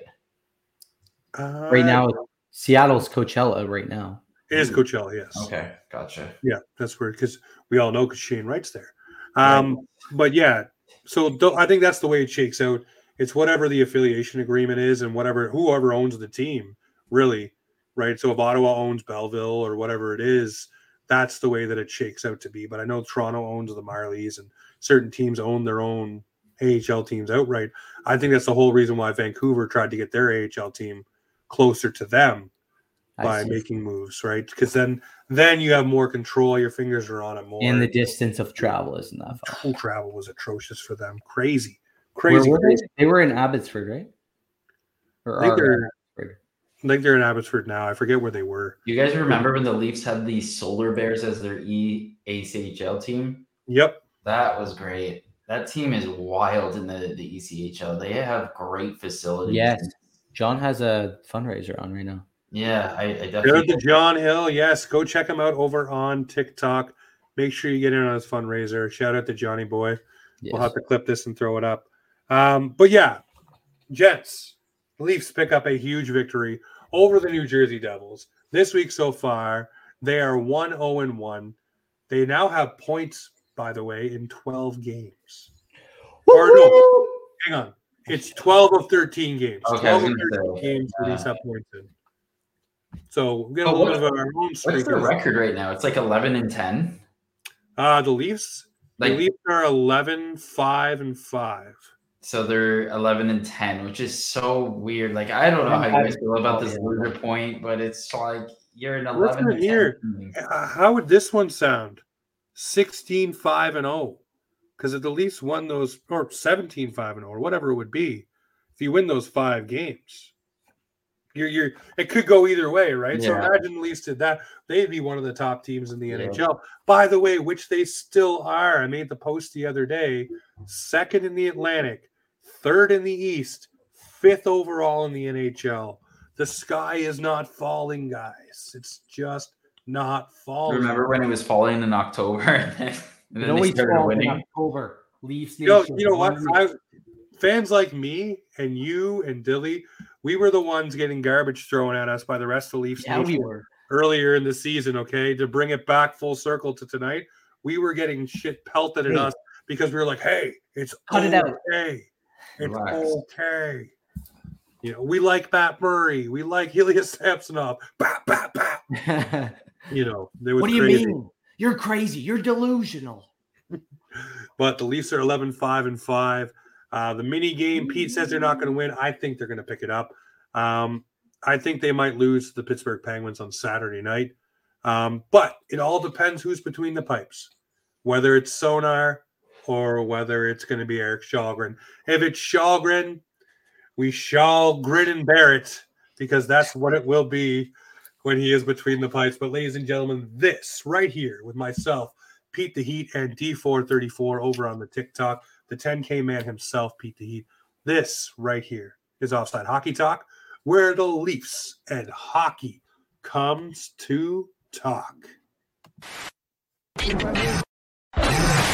[SPEAKER 1] uh,
[SPEAKER 3] Right now, Seattle's Coachella right now.
[SPEAKER 1] it is Coachella. Yes.
[SPEAKER 2] Okay, gotcha.
[SPEAKER 1] Yeah, that's weird because we all know because Shane Wright's there. Um, But yeah, so th- I think that's the way it shakes out. It's whatever the affiliation agreement is and whatever whoever owns the team, really, right? So if Ottawa owns Belleville or whatever it is, that's the way that it shakes out to be. But I know Toronto owns the Marlies and certain teams own their own A H L teams outright. I think that's the whole reason why Vancouver tried to get their A H L team closer to them
[SPEAKER 3] I
[SPEAKER 1] by
[SPEAKER 3] see.
[SPEAKER 1] making moves, right? Because then then you have more control. Your fingers are on it more.
[SPEAKER 3] And the distance of travel isn't that far.
[SPEAKER 1] Full travel was atrocious for them. Crazy,
[SPEAKER 3] Where
[SPEAKER 1] crazy.
[SPEAKER 3] were they?
[SPEAKER 1] crazy.
[SPEAKER 3] They were in Abbotsford, right? Or
[SPEAKER 1] I think
[SPEAKER 3] are
[SPEAKER 1] they're,
[SPEAKER 3] Abbotsford.
[SPEAKER 1] I think they're in Abbotsford now. I forget where they were.
[SPEAKER 2] You guys remember when the Leafs had the Solar Bears as their E A C H L team?
[SPEAKER 1] Yep.
[SPEAKER 2] That was great. That team is wild in the, the E C H L. They have great facilities.
[SPEAKER 3] Yes. John has a fundraiser on right now.
[SPEAKER 2] Yeah, I, I
[SPEAKER 1] Shout out
[SPEAKER 2] definitely.
[SPEAKER 1] to John Hill. Yes, go check him out over on TikTok. Make sure you get in on his fundraiser. Shout out to Johnny Boy.
[SPEAKER 3] Yes.
[SPEAKER 1] We'll have to clip this and throw it up. Um, but yeah, Jets, Leafs pick up a huge victory over the New Jersey Devils. This week so far, they are one oh and one. They now have points, by the way, in twelve games. Or no, hang on. It's twelve of thirteen games.
[SPEAKER 2] Okay,
[SPEAKER 1] twelve of
[SPEAKER 2] I was
[SPEAKER 1] thirteen
[SPEAKER 2] gonna say,
[SPEAKER 1] games where these
[SPEAKER 2] uh,
[SPEAKER 1] have points in. So we got a
[SPEAKER 2] But
[SPEAKER 1] little
[SPEAKER 2] what-
[SPEAKER 1] bit of our own
[SPEAKER 2] What's
[SPEAKER 1] streak.
[SPEAKER 2] their
[SPEAKER 1] of-
[SPEAKER 2] record right now? It's like eleven and ten.
[SPEAKER 1] Uh, the Leafs,
[SPEAKER 2] Like
[SPEAKER 1] the Leafs are eleven, five, and five.
[SPEAKER 2] so they're eleven and ten, which is so weird. Like I don't know how you guys feel about this loser point, but it's like you're an eleven
[SPEAKER 1] Listen
[SPEAKER 2] and
[SPEAKER 1] here.
[SPEAKER 2] ten.
[SPEAKER 1] Uh, how would this one sound? sixteen, five, and oh. Because if the Leafs won those, or seventeen, five, and oh, or whatever it would be, if you win those five games, you're, you're, it could go either way, right? So
[SPEAKER 2] Yeah.
[SPEAKER 1] imagine the Leafs did that. They'd be one of the top teams in the
[SPEAKER 2] Yeah.
[SPEAKER 1] N H L. By the way, which they still are. I made the post the other day. Second in the Atlantic, third in the East, fifth overall in the N H L. The sky is not falling, guys. It's just not falling.
[SPEAKER 2] Remember when it was falling in October and then, and
[SPEAKER 3] It
[SPEAKER 2] then they
[SPEAKER 3] always
[SPEAKER 2] started
[SPEAKER 3] falls in
[SPEAKER 2] winning?
[SPEAKER 3] October. Leafs
[SPEAKER 1] You know,
[SPEAKER 3] Nation.
[SPEAKER 1] you know what? I, fans like me and you and Dilly, we were the ones getting garbage thrown at us by the rest of the Leafs
[SPEAKER 3] Yeah, we
[SPEAKER 1] Nation
[SPEAKER 3] were.
[SPEAKER 1] earlier in the season, okay? To bring it back full circle to tonight, we were getting shit pelted at
[SPEAKER 3] Hey.
[SPEAKER 1] us because we were like, hey, it's
[SPEAKER 3] Cut it out.
[SPEAKER 1] okay. It's
[SPEAKER 2] Relax.
[SPEAKER 1] okay. You know, we like Matt Murray. We like Helios Samsonov. Bah, bah, bah. You know, there was
[SPEAKER 3] What do you
[SPEAKER 1] crazy.
[SPEAKER 3] mean? You're crazy. You're delusional.
[SPEAKER 1] But the Leafs are eleven, five, and five. Uh, the mini game, Pete says they're not going to win. I think they're going to pick it up. Um, I think they might lose to the Pittsburgh Penguins on Saturday night. Um, but it all depends who's between the pipes, whether it's Sonar or whether it's going to be Eric Shalgren. If it's Shalgren, we shall grin and bear it because that's what it will be when he is between the pipes. But ladies and gentlemen, this right here with myself, Pete the Heat, and D four thirty-four over on the TikTok, the ten K man himself, Pete the Heat. This right here is Offside Hockey Talk, where the Leafs and hockey comes to talk.